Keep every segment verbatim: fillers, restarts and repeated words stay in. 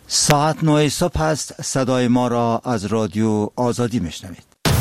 ساعت نه صبح است. صدای ما را از رادیو آزادی میشنوید.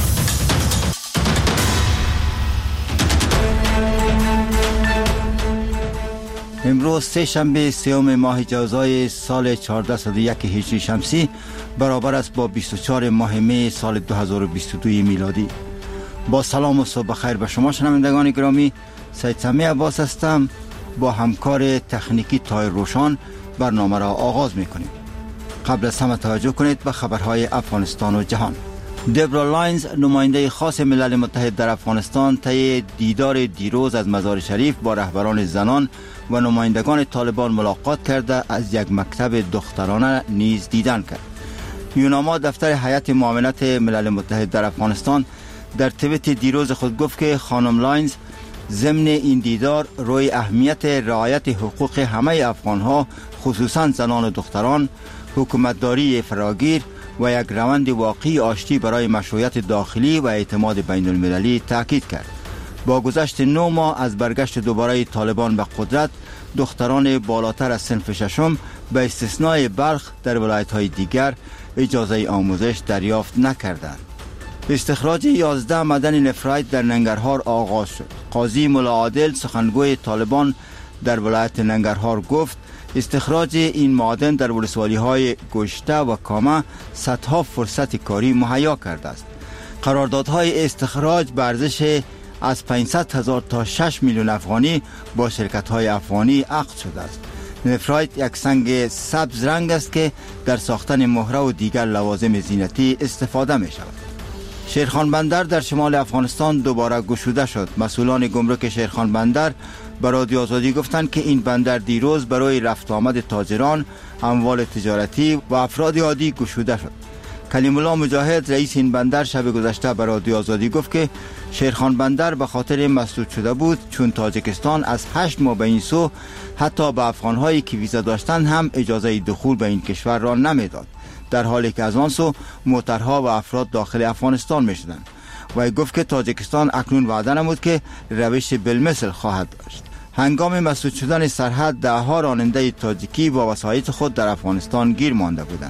امروز سه شنبه سوم ماه جوزای سال چهارصد و یک هجری شمسی برابر است با بیست و چهار ماه می سال دو هزار و بیست و دو میلادی. با سلام و صبح بخیر به شما شنوندگان گرامی، سید سمیع عباس هستم. با همکار تکنیکی تایر روشان برنامه را آغاز میکنیم. قبل از همه توجه کنید به خبرهای افغانستان و جهان. دبرا لاینز، نماینده خاص ملل متحد در افغانستان، طی دیدار دیروز از مزار شریف با رهبران زنان و نمایندگان طالبان ملاقات کرده از یک مکتب دخترانه نیز دیدن کرد. یوناما، دفتر هیئت معاونت ملل متحد در افغانستان، در توییت دیروز خود گفت که خانم لاینز ضمن این دیدار روی اهمیت رعایت حقوق همه افغانها، خصوصا زنان و دختران، حکومتداری فراگیر و یک روند واقعی آشتی برای مشروعیت داخلی و اعتماد بین المللی تاکید کرد. با گذشت نه ماه از برگشت دوباره طالبان به قدرت، دختران بالاتر از صنف ششم به استثنای بلخ در ولایت‌های دیگر اجازه آموزش دریافت نکردند. استخراج یازده معدن نفرایت در ننگرهار آغاز شد. قاضی ملا عادل، سخنگوی طالبان در ولایت ننگرهار، گفت استخراج این معادن در ولسوالی‌های گشته و کامه صدها فرصت کاری مهیا کرده است. قراردادهای استخراج به ارزش از پانصد هزار تا شش میلیون افغانی با شرکت‌های افغانی عقد شده است. نفرایت یک سنگ سبز رنگ است که در ساختن مهره و دیگر لوازم زینتی استفاده می شود. شیرخان بندر در شمال افغانستان دوباره گشوده شد. مسئولان گمرک شیرخان بندر به رادیو آزادی گفتند که این بندر دیروز برای رفت آمد تاجران، اموال تجارتی و افراد عادی گشوده شد. کلیم الله مجاهد، رئیس این بندر، شب گذشته به رادیو آزادی گفت که شیرخان بندر به خاطر مسدود شده بود چون تاجیکستان از هشت ماه به این سو حتی به افغانهایی که ویزا داشتند هم اجازه دخول به این کشور را نمیداد، در حالی که از آن سو موترها و افراد داخل افغانستان می شدند. و گفت که تاجیکستان اکنون وعده نمود که روش بالمثل خواهد داشت. هنگام مسدود شدن سرحد، ده ها راننده تاجیکی با وسایط خود در افغانستان گیر مانده بودند.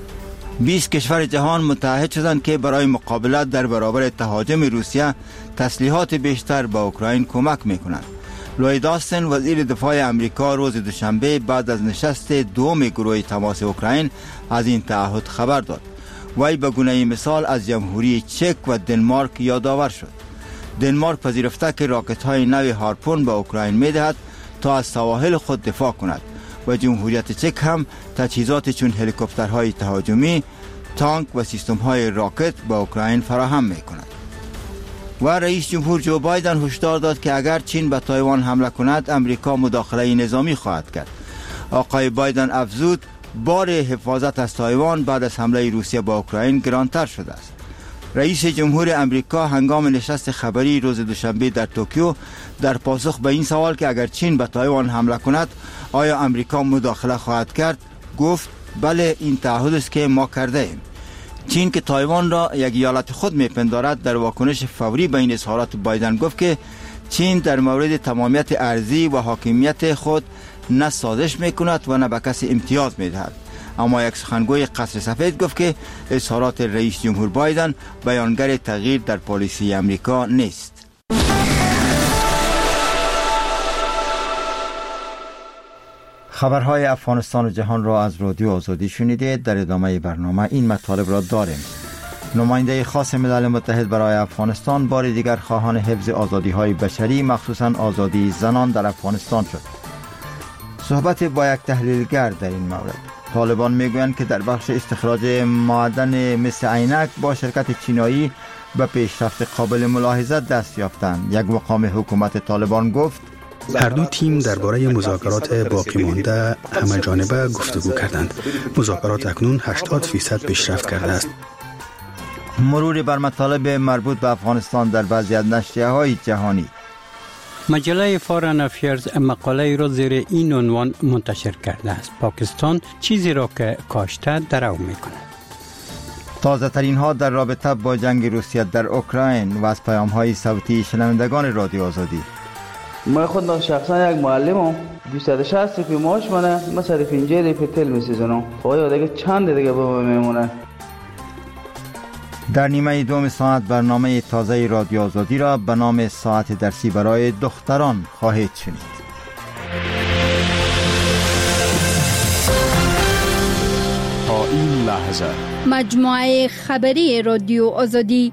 بیست کشور جهان متحد شدند که برای مقابلت در برابر تهاجم روسیه تسلیحات بیشتر به اوکراین کمک میکنند. لوید آستن، وزیر دفاع امریکا، روز دوشنبه بعد از نشست دوم گروه تماس اوکراین از این تعهد خبر داد. وی به گونه مثال از جمهوری چک و دنمارک یادآور شد. دنمارک پذیرفته که راکت های نو هارپون به اوکراین میدهد تا از سواحل خود دفاع کند و جمهوریت چک هم تجهیزات چون هلیکوپترهای تهاجمی، تانک و سیستم های راکت به اوکراین فراهم می کند. و رئیس جمهور جو بایدن هشدار داد که اگر چین به تایوان حمله کند، امریکا مداخله نظامی خواهد کرد. آقای بایدن افزود بار حفاظت از تایوان بعد از حمله روسیه به اوکراین گرانتر شده است. رئیس جمهور امریکا هنگام نشست خبری روز دوشنبه در توکیو در پاسخ به این سوال که اگر چین به تایوان حمله کند آیا امریکا مداخله خواهد کرد، گفت بله، این تعهد است که ما کرده ایم. چین که تایوان را یک ایالت خود میپندارد، در واکنش فوری به این اظهارات بایدن گفت که چین در مورد تمامیت ارضی و حاکمیت خود نه سازش میکند و نه به کسی امتیاز میدهد. اما یک سخنگوی قصر سفید گفت که اظهارات رئیس جمهور بایدن بیانگر تغییر در پالیسی امریکا نیست. خبرهای افغانستان و جهان را از رادیو آزادی شنیدید. در ادامه برنامه این مطالب را داریم. نماینده خاص ملل متحد برای افغانستان بار دیگر خواهان حفظ آزادی‌های بشری، مخصوصا آزادی زنان در افغانستان شد. صحبت با یک تحلیلگر در این مورد. طالبان میگویند که در بخش استخراج معدن مثل عینک با شرکت چینایی به پیشرفت قابل ملاحظه دست یافتند. یک مقام حکومت طالبان گفت هر دو تیم درباره مذاکرات باقی مانده همه جانبه گفتگو کردند. مذاکرات اکنون هشتاد درصد پیشرفت کرده است. مرور بر مطالب مربوط به افغانستان در بعضی از نشریه‌های جهانی. مجله فارن افیرز مقاله را زیر این عنوان منتشر کرده است: پاکستان چیزی را که کاشته درو می‌کند. تازه ترین ها در رابطه با جنگ روسیه در اوکراین و از پیام های صوتی شنوندگان رادیو آزادی. من خود شخصا یک معلمم، دویست و شصت روپیه معاش منه، من صرف اینجا ریپی تل میسیزنم. آیا دیگه چند دیگه به من میمونه؟ در نیمه دوم ساعت برنامه تازه رادیو آزادی را به نام ساعت درسی برای دختران خواهید شنید. تا این لحظه مجموعه خبری رادیو آزادی.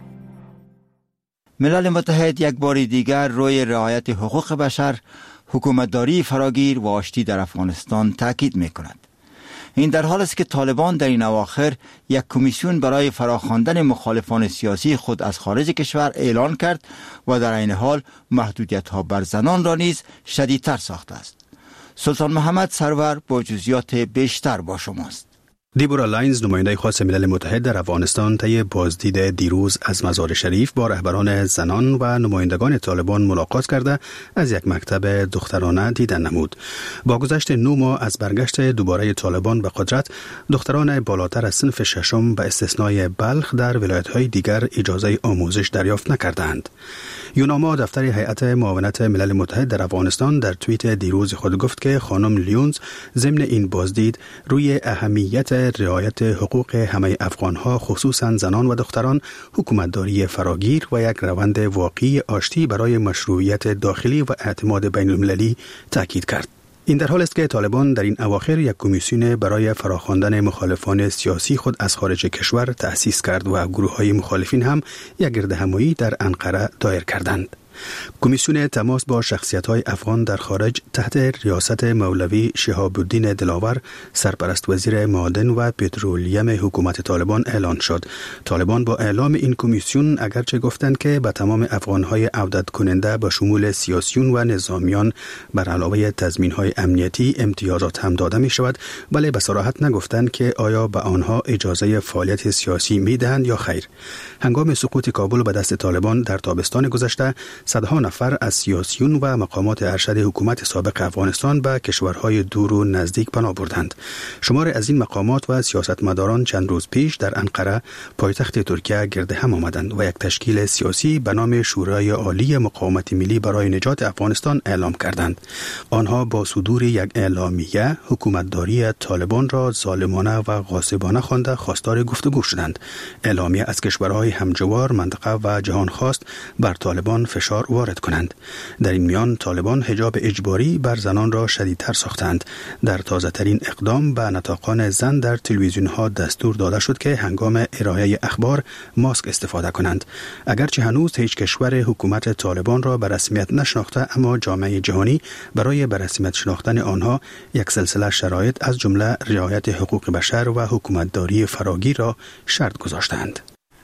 ملل متحد یک بار دیگر روی رعایت حقوق بشر، حکومتداری فراگیر و آشتی در افغانستان تاکید می‌کند. این در حال است که طالبان در این اواخر یک کمیسیون برای فراخواندن مخالفان سیاسی خود از خارج کشور اعلان کرد و در عین حال محدودیت‌ها بر زنان را نیز شدیدتر ساخته است. سلطان محمد سرور با جزئیات بیشتر با شماست. دیبورا لاینز، نماینده خاص ملل متحد در افغانستان، طی بازدید دیروز از مزار شریف با رهبران زنان و نمایندگان طالبان ملاقات کرده از یک مکتب دخترانه دیدن نمود. با گذشت نه ماه از برگشت دوباره طالبان به قدرت، دختران بالاتر از صنف ششم به استثنای بلخ در ولایت‌های دیگر اجازه آموزش دریافت نکردند. یوناما، دفتر هیئت معاونت ملل متحد در افغانستان، در توییت دیروز خود گفت که خانم لیونز ضمن این بازدید روی اهمیت رعایت حقوق همه افغانها، خصوصا زنان و دختران، حکومتداری فراگیر و یک روند واقعی آشتی برای مشروعیت داخلی و اعتماد بین المللی تاکید کرد. این در حال است که طالبان در این اواخر یک کمیسیون برای فراخواندن مخالفان سیاسی خود از خارج کشور تأسیس کرد و گروه‌های مخالفین هم یک گردهمایی در انقره دایر کردند. کمیسیون تماس با شخصیت‌های افغان در خارج تحت ریاست مولوی شهاب الدین دلاور، سرپرست وزیر معادن و پترولیم حکومت طالبان اعلان شد. طالبان با اعلام این کمیسیون اگرچه گفتند که به تمام افغان‌های عودت کننده به شمول سیاسیون و نظامیان بر علاوه تضمین‌های امنیتی امتیازات هم داده می‌شود، ولی به صراحت نگفتند که آیا به آنها اجازه فعالیت سیاسی می‌دهند یا خیر. هنگام سقوط کابل به دست طالبان در تابستان گذشته، صدها نفر از سیاسیون و مقامات ارشد حکومت سابق افغانستان به کشورهای دور و نزدیک پناه بردند. شمار از این مقامات و سیاستمداران چند روز پیش در انقره، پایتخت ترکیه، گرد هم آمدند و یک تشکیل سیاسی به نام شورای عالی مقاومت ملی برای نجات افغانستان اعلام کردند. آنها با صدور یک اعلامیه حکومتداری طالبان را ظالمانه و غاصبانه خوانده خواستار گفتگو شدند. اعلامیه از کشورهای همجوار، منطقه و جهان خواست بر طالبان فشار وارد کنند. در این میان طالبان حجاب اجباری بر زنان را شدیدتر ساختند. در تازه ترین اقدام به نطاقان زن در تلویزیون ها دستور داده شد که هنگام ارائه اخبار ماسک استفاده کنند. اگرچه هنوز هیچ کشور حکومت طالبان را به رسمیت نشناخته، اما جامعه جهانی برای به رسمیت شناختن آنها یک سلسله شرایط از جمله رعایت حقوق بشر و حکومتداری فراگیر را شرط گذاشتند.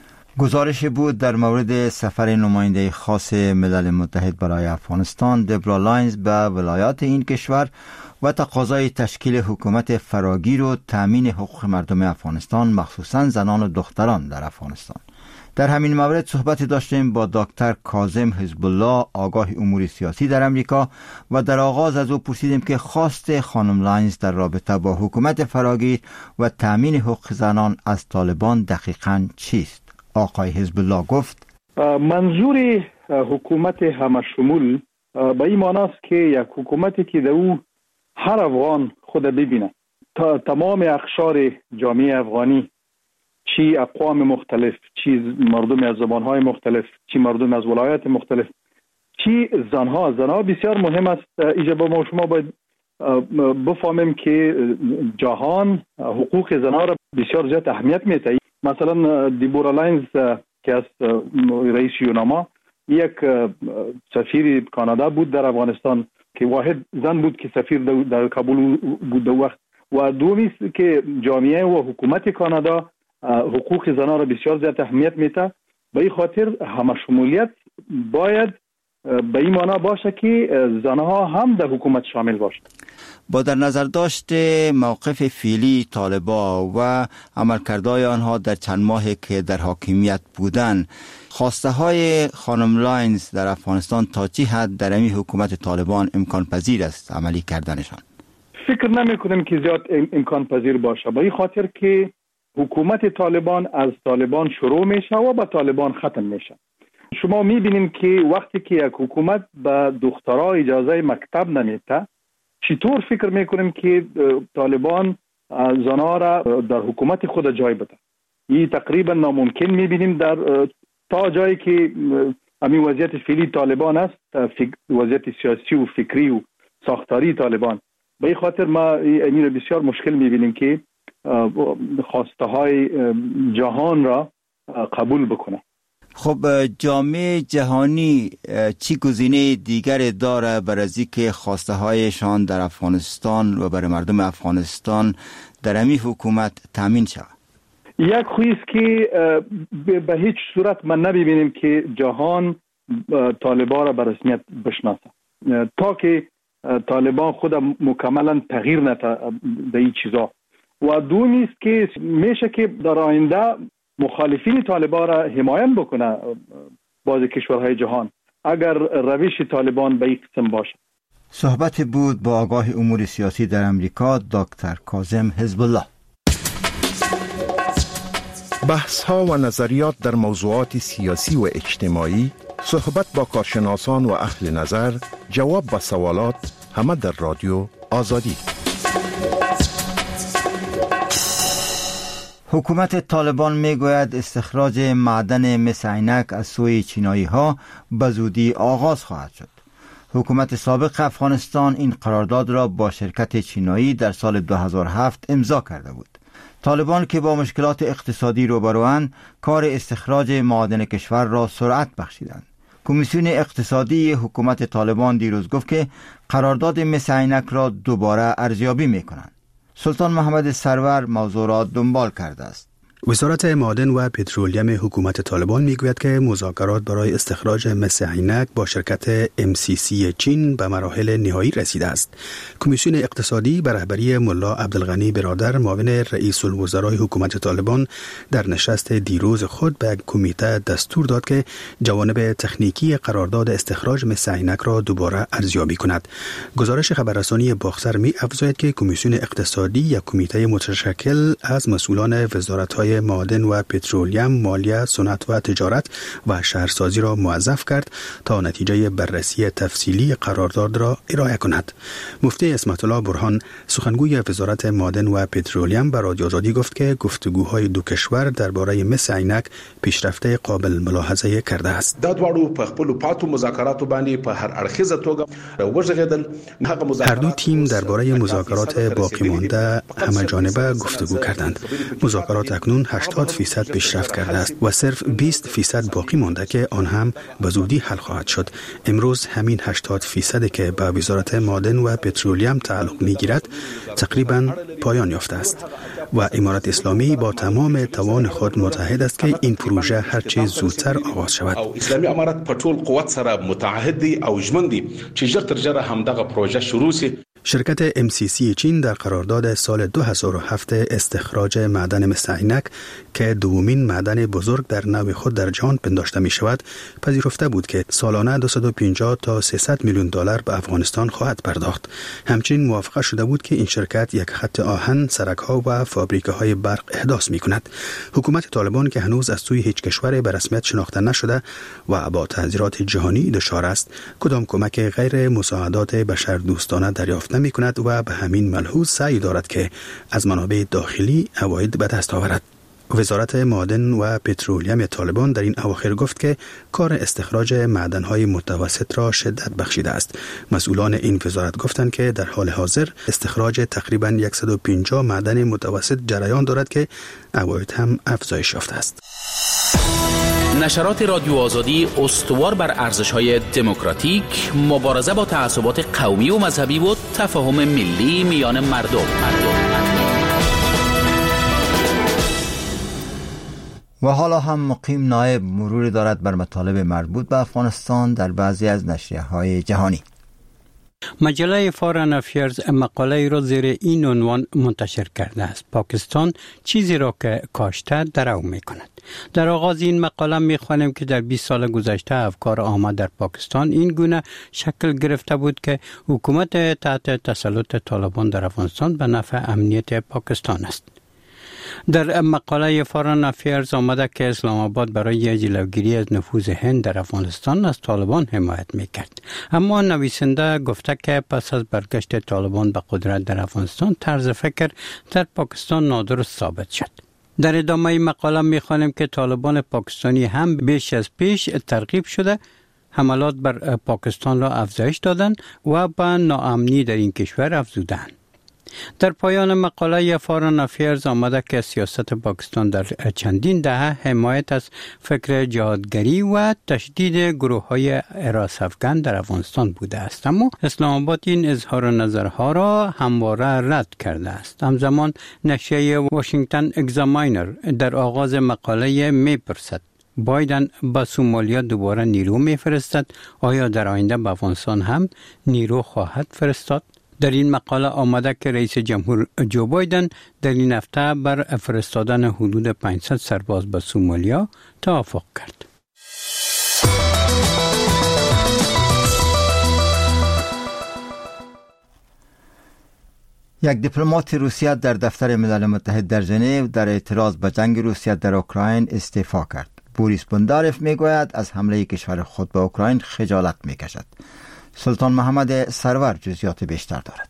گزارش بود در مورد سفر نماینده خاص ملل متحد برای افغانستان دیبورا لاینز به ولایات این کشور و تقاضای تشکیل حکومت فراگیر و تامین حقوق مردم افغانستان، مخصوصاً زنان و دختران در افغانستان. در همین مورد صحبت داشتیم با دکتر کاظم حزب الله، آگاه امور سیاسی در امریکا، و در آغاز از او پرسیدیم که خواست خانم لاینز در رابطه با حکومت فراگیر و تامین حقوق زنان از طالبان دقیقاً چیست. آقای حزب الله گفت منظور حکومت همشمول به این معنی است که یک حکومتی که در او هر افغان خود ببینه، تا تمام اقشار جامعه افغانی، چی اقوام مختلف، چی مردم از زبانهای مختلف، چی مردم از ولایات مختلف، چی زنها. زنها بسیار مهم است. اینجا با ما شما باید بفهمیم که جهان حقوق زنها را بسیار زیاد اهمیت میده. مثلا دیبورا لاینز که از رئیس یوناما، یک سفیر کانادا بود در افغانستان که واحد زن بود که سفیر در کابل بود در وقت. و دومی است که جامعه و حکومت کانادا حقوق زنان را بسیار زیاد اهمیت میده. به این خاطر همشمولیت باید به این معنا باشه که زنها هم در حکومت شامل باشند. با در نظر داشت موقف فعلی طالبان و عملکردهای آنها در چند ماهی که در حاکمیت بودند، خواسته های خانم لاینز در افغانستان تا چه حد در این حکومت طالبان امکان پذیر است عملی کردنشان؟ فکر نمی کنم که زیاد امکان پذیر باشه، به این خاطر که حکومت طالبان از طالبان شروع میشه و با طالبان ختم میشه. شما میبینیم که وقتی که یک حکومت به دخترها اجازه مکتب نمیده، چطور فکر میکنیم که طالبان زنها را در حکومت خود جای بده؟ این تقریبا ناممکن میبینیم در تا جایی که همین وضعیت فعلی طالبان است، وضعیت سیاسی و فکری و ساختاری طالبان. به این خاطر ما این بسیار مشکل میبینیم که خواسته های جهان را قبول بکنه. خب جامعه جهانی چی گزینه دیگر داره برای اینکه خواسته هایشان در افغانستان و برای مردم افغانستان در همین حکومت تامین شود؟ یک خویست که به هیچ صورت من نبینیم که جهان طالبان را به رسمیت بشناسه تا که طالبان خود مکملا تغییر نده در این چیزا. و دومی است که میشه که در آینده مخالفین طالبان را حمایت بکنه بعضی کشورهای جهان اگر روش طالبان به این قسم باشه. صحبت بود با آگاه امور سیاسی در امریکا دکتر کاظم حزب الله. بحث ها و نظریات در موضوعات سیاسی و اجتماعی، صحبت با کارشناسان و اهل نظر، جواب به سوالات، همه در رادیو آزادی. حکومت طالبان میگوید استخراج معدن مس عینک از سوی چینایی ها به زودی آغاز خواهد شد. حکومت سابق افغانستان این قرارداد را با شرکت چینایی در سال دو هزار و هفت امضا کرده بود. طالبان که با مشکلات اقتصادی روبروند، کار استخراج معادن کشور را سرعت بخشیدند. کمیسیون اقتصادی حکومت طالبان دیروز گفت که قرارداد مس عینک را دوباره ارزیابی می‌کنند. سلطان محمد سرور موضوع را دنبال کرده است. وزارت معادن و پترولیم حکومت طالبان میگوید که مذاکرات برای استخراج مس عینک با شرکت ام سی سی چین به مراحل نهایی رسیده است. کمیسیون اقتصادی به رهبری ملا عبدالغنی برادر معاون رئیس الوزرای حکومت طالبان در نشست دیروز خود به کمیته دستور داد که جوانب تکنیکی قرارداد استخراج مس عینک را دوباره ارزیابی کند. گزارش خبررسانی باخسر می افزاید که کمیسیون اقتصادی یک کمیته متشکل از مسئولان وزارت‌های معادن و پترولیم، مالیه، صنعت و تجارت و شهرسازی را موظف کرد تا نتیجه بررسی تفصیلی قرارداد را ارائه کند. مفتی اسمت الله برهان سخنگوی وزارت معادن و پترولیم به رادیو آزادی گفت که گفتگوهای دو کشور درباره مس عینک پیشرفت قابل ملاحظه کرده است. دا دواړو په خپل پاتو مذاکراتو باندې په هر اړخیزه توګه وژغیدل. هر دو تیم درباره مذاکرات باقی مانده همه جانبه گفتگو کردند. مذاکرات اکنون هشتاد فیصد پیشرفت کرده است و صرف بیست فیصد باقی مانده که آن هم به زودی حل خواهد شد. امروز همین هشتاد فیصد که به وزارت معادن و پترولیم تعلق میگیرد تقریبا پایان یافته است و امارت اسلامی با تمام توان خود متحد است که این پروژه هر چه زودتر آغاز شود. اسلامی امارت په ټول قوت سره متحد دی او ژمن دی چې ژر تر ژره همدغه پروژه شروع شي. شرکت ام سی سی چین در قرارداد سال دو هزار و هفت استخراج معدن مس عینک که دومین معدن بزرگ در نوع خود در جهان پنداشته می شود پذیرفته بود که سالانه دویست و پنجاه تا سیصد میلیون دلار به افغانستان خواهد پرداخت. همچنین موافقه شده بود که این شرکت یک خط آهن، سرک‌ها و فابریکه های برق احداث می کند. حکومت طالبان که هنوز از سوی هیچ کشور به رسمیت شناخته نشده و با تحذیرات جهانی دچار است، کدام کمک غیر مساعدات بشردوستانه دریافت نمی کند و به همین ملحوظ سعی دارد که از منابع داخلی عواید به دست آورد. وزارت معادن و پترولیم طالبان در این اواخر گفت که کار استخراج معدن‌های متوسط را شدت بخشیده است. مسئولان این وزارت گفتند که در حال حاضر استخراج تقریباً صد و پنجاه معدن متوسط جریان دارد که عواید هم افزایش یافته است. نشرات رادیو آزادی استوار بر ارزش‌های دموکراتیک، مبارزه با تعصبات قومی و مذهبی و تفاهم ملی میان مردم. مردم. و حالا هم مقیم نایب مروری دارد بر مطالب مربوط به افغانستان در بعضی از نشریه‌های جهانی. مجله فارن افیرز مقاله را زیر این عنوان منتشر کرده است: پاکستان چیزی را که کاشته درو می کند. در آغاز این مقاله می خوانیم که در بیست سال گذشته افکار عامه در پاکستان این گونه شکل گرفته بود که حکومت تحت تسلط طالبان در افغانستان به نفع امنیت پاکستان است. در مقاله فارن افیرز آمده که اسلام آباد برای جلوگیری از نفوذ هند در افغانستان از طالبان حمایت میکرد. اما نویسنده گفته که پس از برگشت طالبان به قدرت در افغانستان طرز فکر در پاکستان نادرست ثابت شد. در ادامه مقاله میخوانیم که طالبان پاکستانی هم بیش از پیش ترغیب شده حملات بر پاکستان را افزایش دادند و به ناامنی در این کشور افزودند. در پایان مقاله فارن افیرز آمده که سیاست پاکستان در چندین دهه حمایت از فکر جهادگری و تشدید گروه های حراس افغان در افغانستان بوده است، اما اسلام آباد این اظهار نظرها را همواره رد کرده است. همزمان نشریه واشنگتن اگزاماینر در آغاز مقاله میپرسد بایدن به سومالیا دوباره نیرو میفرستد؟ آیا در آینده به افغانستان هم نیرو خواهد فرستاد؟ در این مقاله آمده که رئیس جمهور جو بایدن در این هفته بر فرستادن حدود پانصد سرباز به سومالیا توافق کرد. یک دیپلمات روسیه در دفتر ملل متحد در ژنو در اعتراض به جنگ روسیه در اوکراین استعفا کرد. بوریس بونداروف میگوید از حمله کشور خود به اوکراین خجالت میکشد. سلطان محمد سرور جزئیات بیشتر دارد.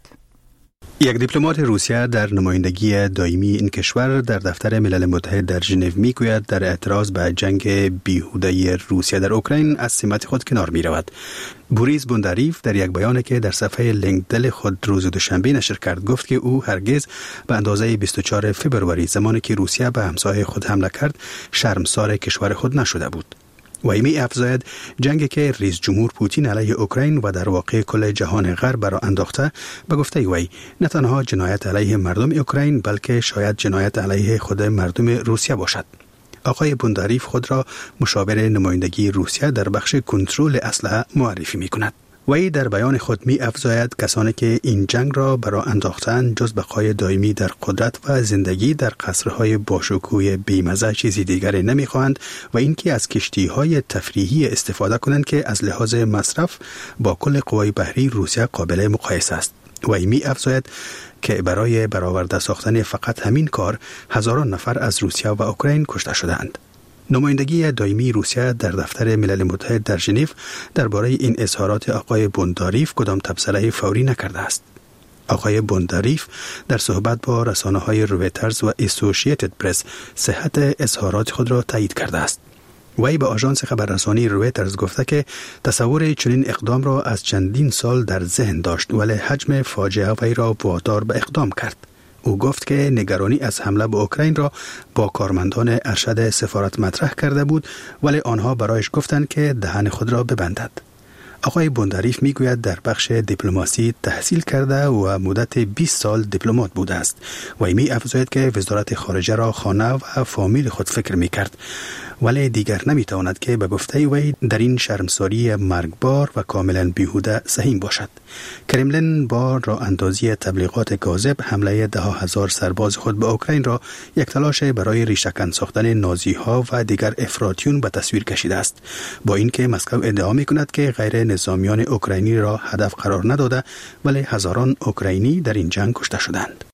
یک دیپلمات روسیه در نمایندگی دائمی این کشور در دفتر ملل متحد در ژنو میگوید در اعتراض به جنگ بیهوده روسیه در اوکراین از سمت خود کنار می رود. بوریس بونداروف در یک بیانی که در صفحه لینکدین خود روز دوشنبه نشر کرد گفت که او هرگز به اندازه بیست و چهارم فوریه زمانی که روسیه به همسایه خود حمله کرد شرمسار کشور خود نشده بود. و ایمی افزاید جنگی که رئیس جمهور پوتین علیه اوکراین و در واقع کل جهان غرب را انداخته به گفته وی نه تنها جنایت علیه مردم اوکراین بلکه شاید جنایت علیه خود مردم روسیه باشد. آقای بونداروف خود را مشاور نمایندگی روسیه در بخش کنترل اسلحه معرفی می کند. وی در بیان خود می افزاید کسانی که این جنگ را برای انداختن جز بقای دائمی در قدرت و زندگی در قصرهای باشکوه بیمزه چیزی دیگری نمی خواهند و اینکه از کشتی‌های تفریحی استفاده کنند که از لحاظ مصرف با کل قوای بحری روسیه قابل مقایسه است. وی می افزاید که برای برآورده ساختن فقط همین کار هزاران نفر از روسیه و اوکراین کشته شدند. نمایندگی دائمی روسیه در دفتر ملل متحد در ژنو درباره این اظهارات آقای بونداروف کدام تبصره فوری نکرده است. آقای بونداروف در صحبت با رسانه‌های رویترز و اسوسییتد پرس صحت اظهارات خود را تایید کرده است. وی به آژانس خبررسانی رویترز گفته که تصور چنین اقدام را از چندین سال در ذهن داشت ولی حجم فاجعه وی را وادار به اقدام کرد. او گفت که نگرانی از حمله به اوکراین را با کارمندان ارشد سفارت مطرح کرده بود ولی آنها برایش گفتند که دهن خود را ببندد. آقای بونداروف میگوید در بخش دیپلماسی تحصیل کرده و مدت بیست سال دیپلمات بوده است و می افزاید که وزارت خارجه را خانه و فامیل خود فکر میکرد ولی دیگر نمیتواند که به گفته وی در این شرمساری مرگبار و کاملا بیهوده سهیم باشد. کرملین با راه اندازی تبلیغات کاذب حمله ده هزار سرباز خود به اوکراین را یک تلاش برای ریشه‌کن ساختن نازی ها و دیگر افراطیون به تصویر کشیده است، با اینکه مسکو ادعا میکند که غیر نظامیان اوکراینی را هدف قرار نداده ولی هزاران اوکراینی در این جنگ کشته شدند.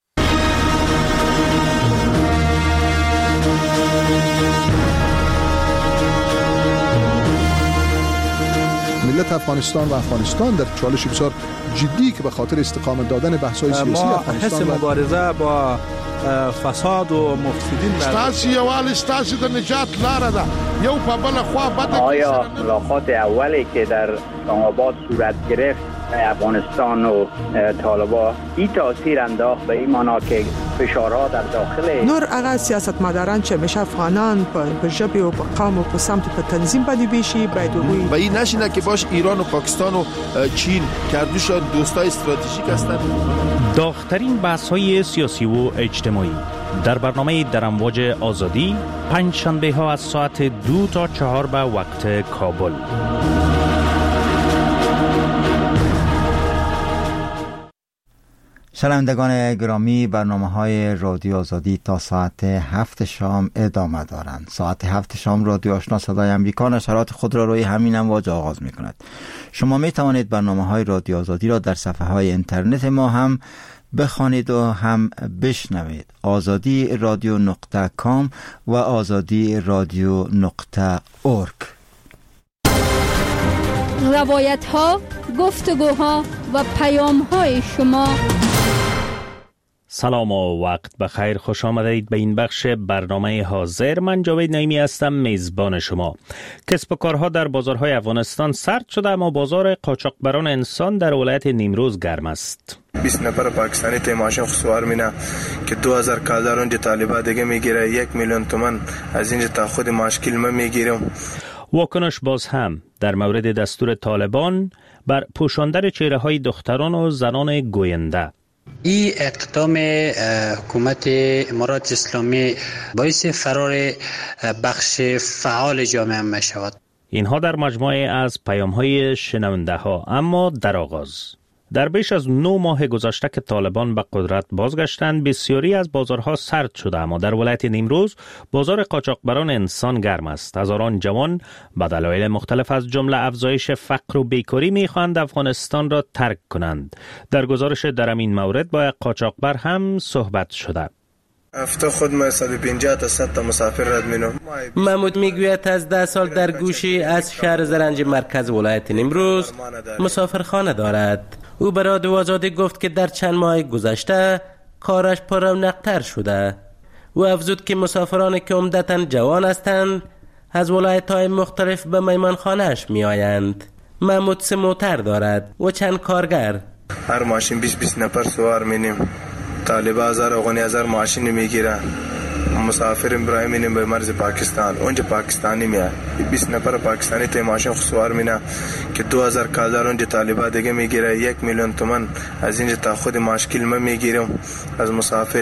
ملت افغانستان و افغانستان در چالش بسیار جدی که به خاطر استقامت دادن بحث‌های سیاسی افغانستان ما حس مبارزه با فساد و مفسدین ستاسي یوال ستاسي د نجات لار ده یو په بل خوا بد. آیا ملاقات اولی که در اسلام آباد صورت گرفت افغانستان و طالبان این تاثیر انداخت به این معنا که فشارها در داخل نور هغه سیاستمداران چې مشه افغانان په ژبه او په قوم او په سمت په تنظیم باندې بشي باید وي و این نشینه که باش ایران و پاکستان و چین کردوشان دوستای استراتژیک هستند. داغ‌ترین بحث‌های سیاسی و اجتماعی در برنامه در امواج آزادی پنج شنبه ها از ساعت دو تا چهار به وقت کابل. شنوندگان گرامی، برنامه های رادیو آزادی تا ساعت هفت شام ادامه دارند. ساعت هفت شام رادیو آشنا صدای امریکا نشرات خود را روی همین امواج آغاز می کند. شما می توانید برنامه های رادیو آزادی را در صفحه های اینترنت ما هم بخوانید و هم بشنوید. آزادی رادیو نقطه کام و آزادی رادیو نقطه اورگ. روایت ها، گفتگوها و پیام های شما. سلام و وقت بخیر، خوش آمدید به این بخش برنامه حاضر. من جاوید نعیمی هستم، میزبان شما. کسب و کارها در بازارهای افغانستان سرد شده، اما بازار قاچاقبران انسان در ولایت نیمروز گرم است. بیست نفر پاکستانی تی ماشین خسوار مینا که دو هزار کالر اونجا طالبا دیگه میگیره، یک میلیون تومان از اینجا تا خود ماشکیل ما میگیرم. واکنش باز هم در مورد دستور طالبان بر پوشاندن چهره های دختران و زنان گوینده. این اقدام حکومت امارات اسلامی باعث فرار بخش فعال جامعه می شود. اینها در مجموعه از پیام های شنونده ها. اما در آغاز، در بیش از نو ماه گذشته که طالبان به قدرت بازگشتند، بسیاری از بازارها سرد شده، اما در ولایت نیمروز بازار قاچاقبران انسان گرم است. هزاران جوان به دلایل مختلف از جمله افزایش فقر و بیکاری می‌خواهند افغانستان را ترک کنند. در گزارش در این مورد با قاچاقبر هم صحبت شده. هفته خود ما صد و پنجاه تا صد تا مسافر رد مینم. محمود میگوید از ده سال در گوشی از شهر زرنج مرکز ولایت نیمروز مسافرخانه دارد. او به رادیو آزادی گفت که در چند ماه گذشته کارش پر رونق‌تر شده. او افزود که مسافرانی که عمدتاً جوان هستند از ولایت‌های مختلف به میمانخانه‌اش میآیند. محمود سه موتر دارد و چند کارگر. هر ماشین بیست بیست نفر سوار مینیم. طالبا هزار افغانی هزار ماشین میگیرن. مسافر ابراهیم اینیم به مرز پاکستان، اونجا پاکستانی میاد. بیست نفر پاکستانی تی ماشین خسوار مینا که دو هزار کالر اونجا طالبا دیگه میگیره، یک میلیون تومان از اینجا تا خود ماشکیل ما میگیرم از مسافر.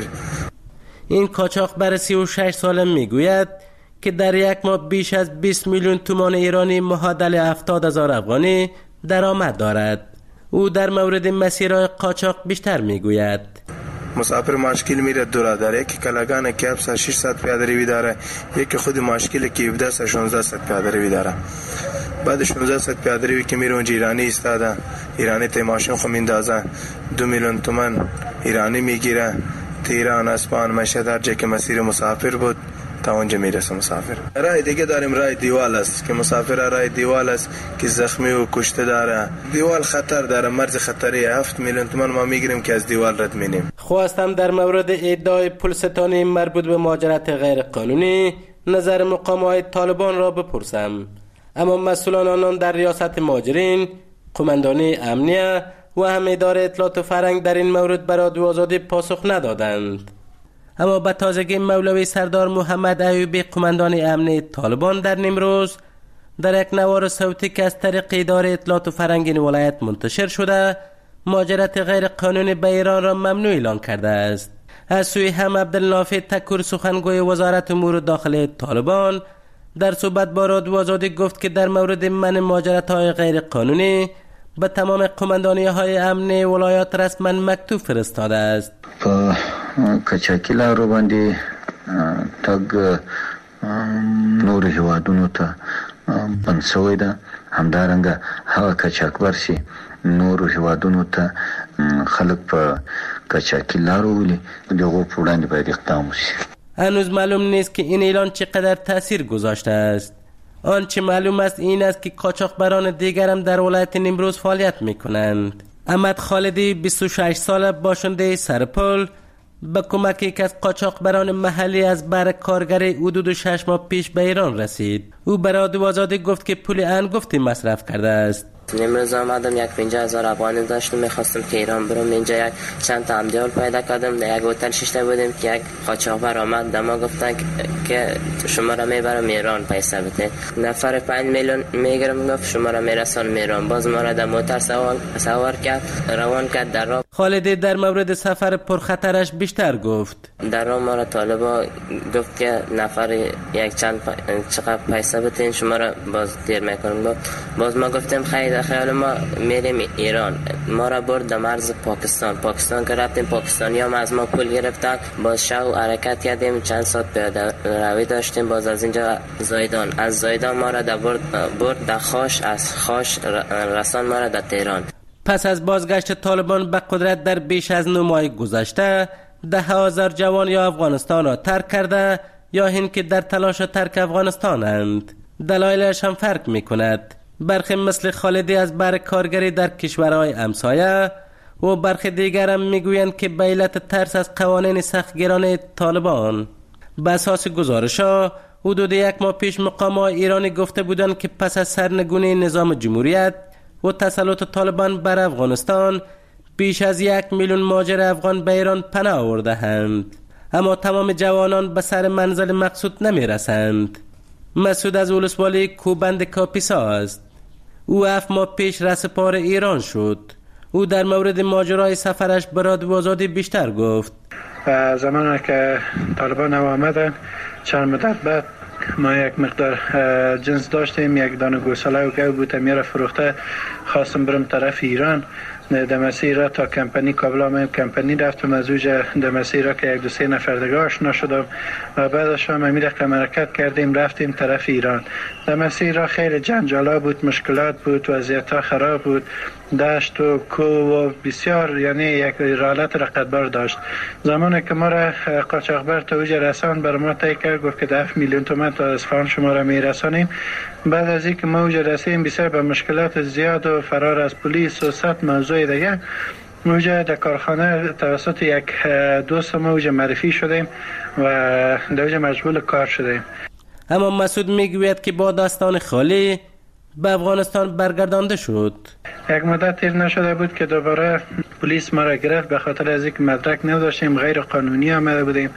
این قاچاقبر سی و شش ساله میگوید که در یک ماه بیش از بیست میلیون تومان ایرانی معادل هفتاد هزار افغانی درآمد دارد. او در مورد مسیرهای قاچاق بیشتر میگوید. مسافر ماشکیل میره دورا داره، یکی کلاگان کیپس ششصد پیاده روی داره، یکی خود ماشکیل که هفده تا شانزده صد پیاده روی داره. بعد شانزده صد پیاده روی که میره اونجا ایرانی ایستاده، ایرانی تی ماشین خو میندازه، دو میلیون تومان ایرانی میگیره. تهران، اسپان، مشهد، هر جا که مسیر مسافر بود تا اونجا میرسه مسافر. راه دیگه داریم، راه دیوال است که مسافر راه دیوال است که زخمی و کشته داره. دیوال خطر داره، مرز خطری. هفت میلیون تومان ما میگیریم که از دیوال رد مینیم. خواستم در مورد ادعای پولستانی مربوط به مهاجرت غیر قانونی نظر مقامات طالبان را بپرسم، اما مسئولان آنان در ریاست مهاجرین، قماندانی امنیه و هم اداره اطلاعات و فرهنگ در این مورد به رادیو آزادی پاسخ ندادند. اما به تازگی مولوی سردار محمد ایوبی، قماندان امنی طالبان در نیمروز، در یک نوار صوتی که از طریق اداره اطلاعات و فرهنگ این ولایت منتشر شده، مهاجرت غیر قانونی به ایران را ممنوع اعلان کرده است. از سوی هم عبدالنافع تکور، سخنگوی وزارت امور داخلی طالبان، در صحبت با رادیو آزادی گفت که در مورد منع مهاجرت های غیر قانونی به تمام قماندانی های امنی ولایات رسما مکتوب فرستاده است. کچاکی لارو باندې تګ نور هیوادونو ته بند شوی ده، همدارنګه هغه کچاکبر چې نور هیوادونو ته خلک په کچاکی لارو ولي دغه په وړاندې باید اقدام وشي. هنوز معلوم نیست که این اعلان چقدر تاثیر گذاشته است. آنچه معلوم است این است که قاچاقبران دیگر هم در ولایت نیمروز فعالیت میکنند. احمد خالدی، بیست و شش ساله، باشنده سرپل، با کمک یک از قاچاقبران محلی از بر کارگری حدود شش ماه پیش به ایران رسید. او به رادیو آزادی گفت که پول انگفتی مصرف کرده است. نیمروز آمدم، یک پنجاه هزار افغانی داشتم، میخواستم که ایران برم. اینجا یک چند تا همدیال پیدا کردم، در یک هتل شیشته بودیم که یک قاچاقبر آمد، دما گفتن که شما را میبرم ایران، پیسه بده. نفر پنج میلیون میگیرم، گفت شما را میرسانم ایران. باز ما را در موتر سوار سوار کرد، روان کرد در راه. خالدی در مورد سفر پرخطرش بیشتر گفت. در راه ما را طالبا گفت که نفر یک چند پا... چقدر پیسه بدین شما را باز دیر میکنم. باز ما گفتیم خیر خیال ما میریم ایران. ما را برد در مرز پاکستان. پاکستان که رفتیم، پاکستانی هم از ما پول گرفتن. باز شو حرکت کردیم، چند ساعت پیاده روی داشتیم. باز از اینجا زایدان، از زایدان ما را در برد برد در خاش، از خاش رسان ما را در تهران. پس از بازگشت طالبان به قدرت در بیش از نه ماه گذشته، ده هزار جوان یا افغانستان را ترک کرده یا هین که در تلاش ترک افغانستانند. دلایلش هم فرق می کند. برخی مثل خالدی از بر کارگری در کشورهای همسایه و برخی دیگر هم می گویند که به علت ترس از قوانین سختگیرانه طالبان. به اساس گزارش ها حدود یک ماه پیش مقامات ایرانی گفته بودند که پس از سرنگونی نظام جمهوریت و تسلط طالبان بر افغانستان بیش از یک میلیون مهاجر افغان به ایران پناه آورده‌اند، اما تمام جوانان به سر منزل مقصود نمی رسند. مسعود از ولسوالی کوبند کاپیسا است. او هفت ماه پیش رسپار ایران شد. او در مورد ماجرای سفرش به رادیو آزادی بیشتر گفت. زمانی که طالبان آمدن چند مدت بعد ما یک مقدار جنس داشتیم، یک دانه گوساله و گو بود، میره فروخته. خواستم برم طرف ایران دمسی را تا کمپانی کابل آمدیم. کمپانی رفتم از اوجه دمسی را که یک دو سه نفر دیگه آشنا شدم و بعدش هم امیر حرکت کردیم رفتیم طرف ایران. دمسی را خیلی جنجالا بود، مشکلات بود، وضعیت ها خراب بود، دشت و کو و بسیار، یعنی یک رالت رقتبار داشت. زمانی که ما را قاچاقبر تا اوجه رسان بر ما تایی کرد، گفت که ده میلیون تومان تا اصفهان شما را می رسانیم. بعد از اینکه ما اوجه رسیم بسیار به مشکلات زیاد و فرار از پلیس و صد موضوع دیگه، ما اوجه در کارخانه توسط یک دوست ما اوجه معرفی شدیم و در اوجه مشغول کار شدیم. اما مسعود میگوید که با دستان خالی به افغانستان برگردانده شد. یک مدت تیر نشده بود که دوباره پلیس ما را گرفت، به خاطر از اینکه مدرک نداشتیم، غیر قانونی آمده بودیم.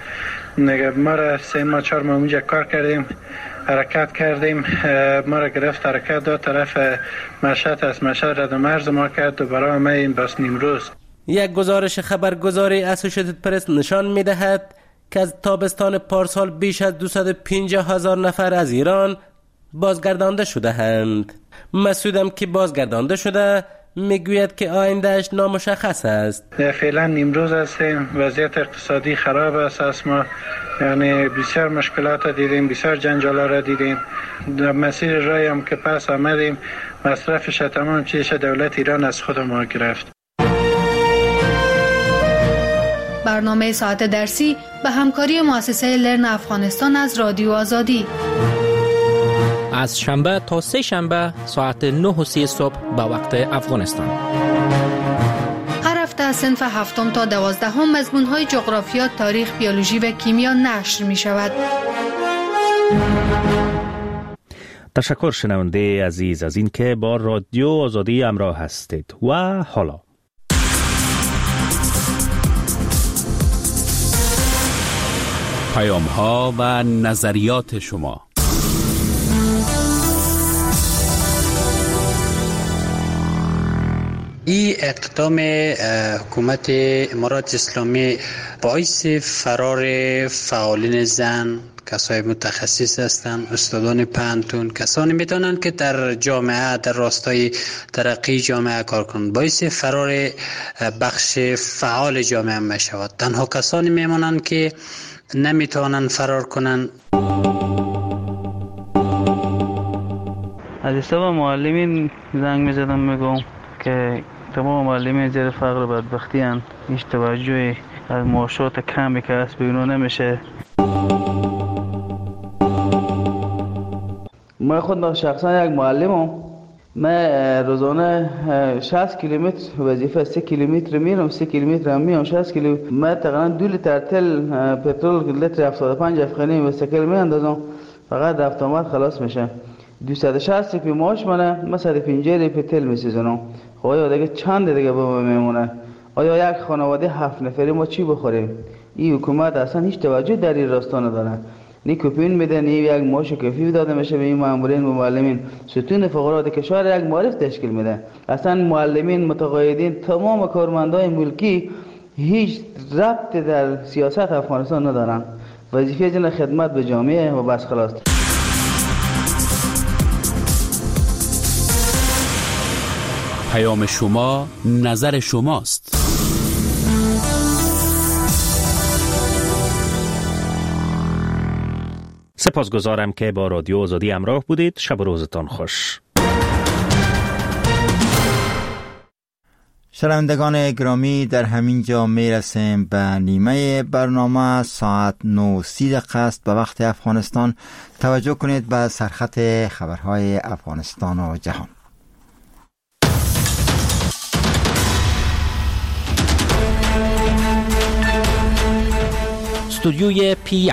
ما را سه ماه چهار ماه اونجا کار کردیم، حرکت کردیم، ما را گرفت حرکت داد طرف مشهد، از مشهد رد و مرز ما کرد، دوباره آمدیم باز نیمروز. یک گزارش خبرگزاری اسوسییتد پرس نشان می‌دهد که از تابستان پارسال بیش از دویست و پنجاه هزار نفر از ایران بازگردانده شده اند. مسعودم که بازگردانده شده میگوید که آیندهش نامشخص است. فعلا نیمروز هستیم، وضعیت اقتصادی خراب است از ما، یعنی بسیار مشکلات دیدیم، بسیار جنجالا را دیدیم. در مسیر رای هم که پس آمدیم مصرفش تمام چیش دولت ایران از خود ما گرفت. برنامه ساعت درسی به همکاری مؤسسه لرن افغانستان از رادیو آزادی از شنبه تا سه شنبه ساعت نه و سی صبح به وقت افغانستان. هر هفته از صنف هفتم تا دوازدهم مضمون‌های جغرافیا، تاریخ، بیولوژی و کیمیا نشر می شود. تشکر شنونده عزیز از این که با رادیو آزادی همراه هستید. و حالا پیام ها و نظریات شما. این اقدام حکومت امارات اسلامی باعث فرار فعالین زن، کسای متخصص هستند، استادان پانتون، کسانی میتونن که در جامعه، در راستای ترقی جامعه کار کنند، باعث فرار بخش فعال جامعه میشود. تنها کسانی میمونن که نمیتونن فرار کنن. از حساب معلمین زنگ میزدم میگم که تمام معلمین زیر فقر و بدبختی هستند، هیچ توجهی از معاشات کمی که هست به اونا نمیشه. من خود شخصا یک معلمم. من روزانه شصت کیلومتر وظیفه سه کیلومتر میرم، سه کیلومتر هم میام شصت کیلومتر. من تقریبا دو لیتر تل پترول لیتر هفتاد و پنج افغانی به سکل میاندازم، فقط رفت آمد خلاص میشه. دویست و شصت روپیه معاش منه، من صد و پنجاه روپیه تل میسوزونم. خب آیا دیگه چند دیگه به ما میمونه؟ آیا یک خانواده هفت نفری ما چی بخوریم؟ این حکومت اصلا هیچ توجه در این راستا نداره. نی کوپین میده، نی یک معاش کافی داده میشه به این مامورین و معلمین. ستون فقرات کشور یک معرف تشکیل میده. اصلا معلمین، متقاعدین، تمام کارمندای ملکی هیچ ربط در سیاست افغانستان ندارن. وظیفه جن خدمت به جامعه و بس خلاص. پیام شما، نظر شماست. سپاسگزارم که با رادیو آزادی همراه بودید. شب و روزتان خوش. شنوندگان گرامی، در همین جا می رسیم به نیمه برنامه. ساعت نه و سی دقیقه است به وقت افغانستان. توجه کنید به سرخط خبرهای افغانستان و جهان. استودیوی پی یک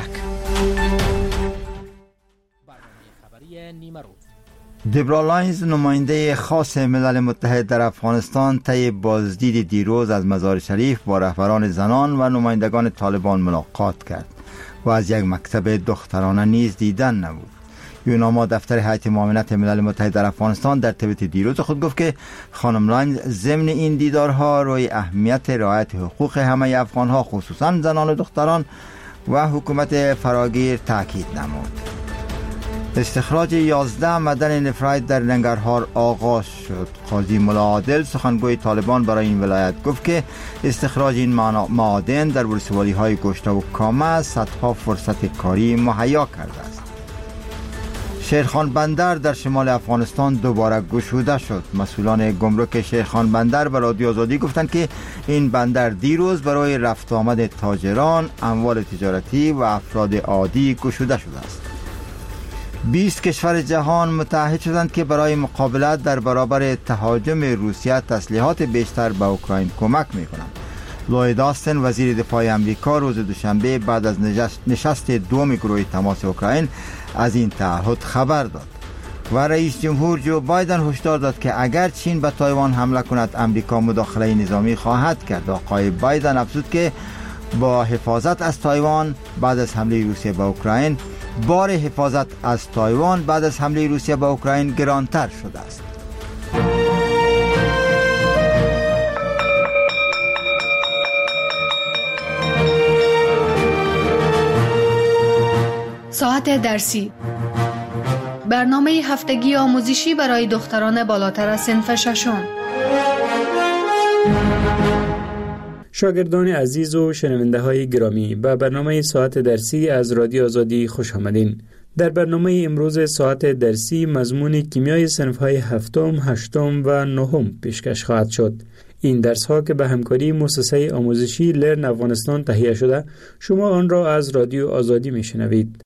خبری نیمه روز. دبرا لاینز، نماینده خاص ملل متحد در افغانستان، طی بازدید دیروز از مزار شریف با رهبران زنان و نمایندگان طالبان ملاقات کرد و از یک مکتب دخترانه نیز دیدن نبود. یوناما دفتر هیئت معاونت ملل متحد در افغانستان در توییت دیروز خود گفت که خانم لاینز ضمن این دیدارها روی اهمیت رعایت حقوق همه افغانها خصوصا زنان و دختران و حکومت فراگیر تاکید نمود. استخراج یازده معدن نفراید در ننگرهار آغاز شد. قاضی ملا عادل، سخنگوی طالبان برای این ولایت، گفت که استخراج این معادن در ولسوالی های گشته و کامه صدها فرصت کاری مهیا کرده است. شیرخان بندر در شمال افغانستان دوباره گشوده شد. مسئولان گمرک شیرخان بندر به رادیو آزادی گفتند که این بندر دیروز برای رفت آمد تاجران، اموال تجارتی و افراد عادی گشوده شده است. بیست کشور جهان متحد شدند که برای مقابلت در برابر تهاجم روسیه تسلیحات بیشتر به اوکراین کمک می‌کنند. لوید آستن، وزیر دفاع آمریکا، روز دوشنبه بعد از نشست دوم گروه تماس اوکراین از این تعهد خبر داد و رئیس جمهور جو بایدن هشدار داد که اگر چین به تایوان حمله کند امریکا مداخله نظامی خواهد کرد. آقای بایدن افزود که با حفاظت از تایوان بعد از حمله روسیه به اوکراین، بار حفاظت از تایوان بعد از حمله روسیه به اوکراین گرانتر شده است. ساعت درسی، برنامه هفتگی آموزشی برای دختران بالاتر از صنف ششم. شاگردان عزیز و شنونده های گرامی، به برنامه ساعت درسی از رادیو آزادی خوش آمدین. در برنامه امروز ساعت درسی مضمون کیمیای صنف های هفتم، هشتم و نهم پیشکش خواهد شد. این درس ها که به همکاری مؤسسه آموزشی لرن افغانستان تهیه شده، شما آن را از رادیو آزادی می شنوید.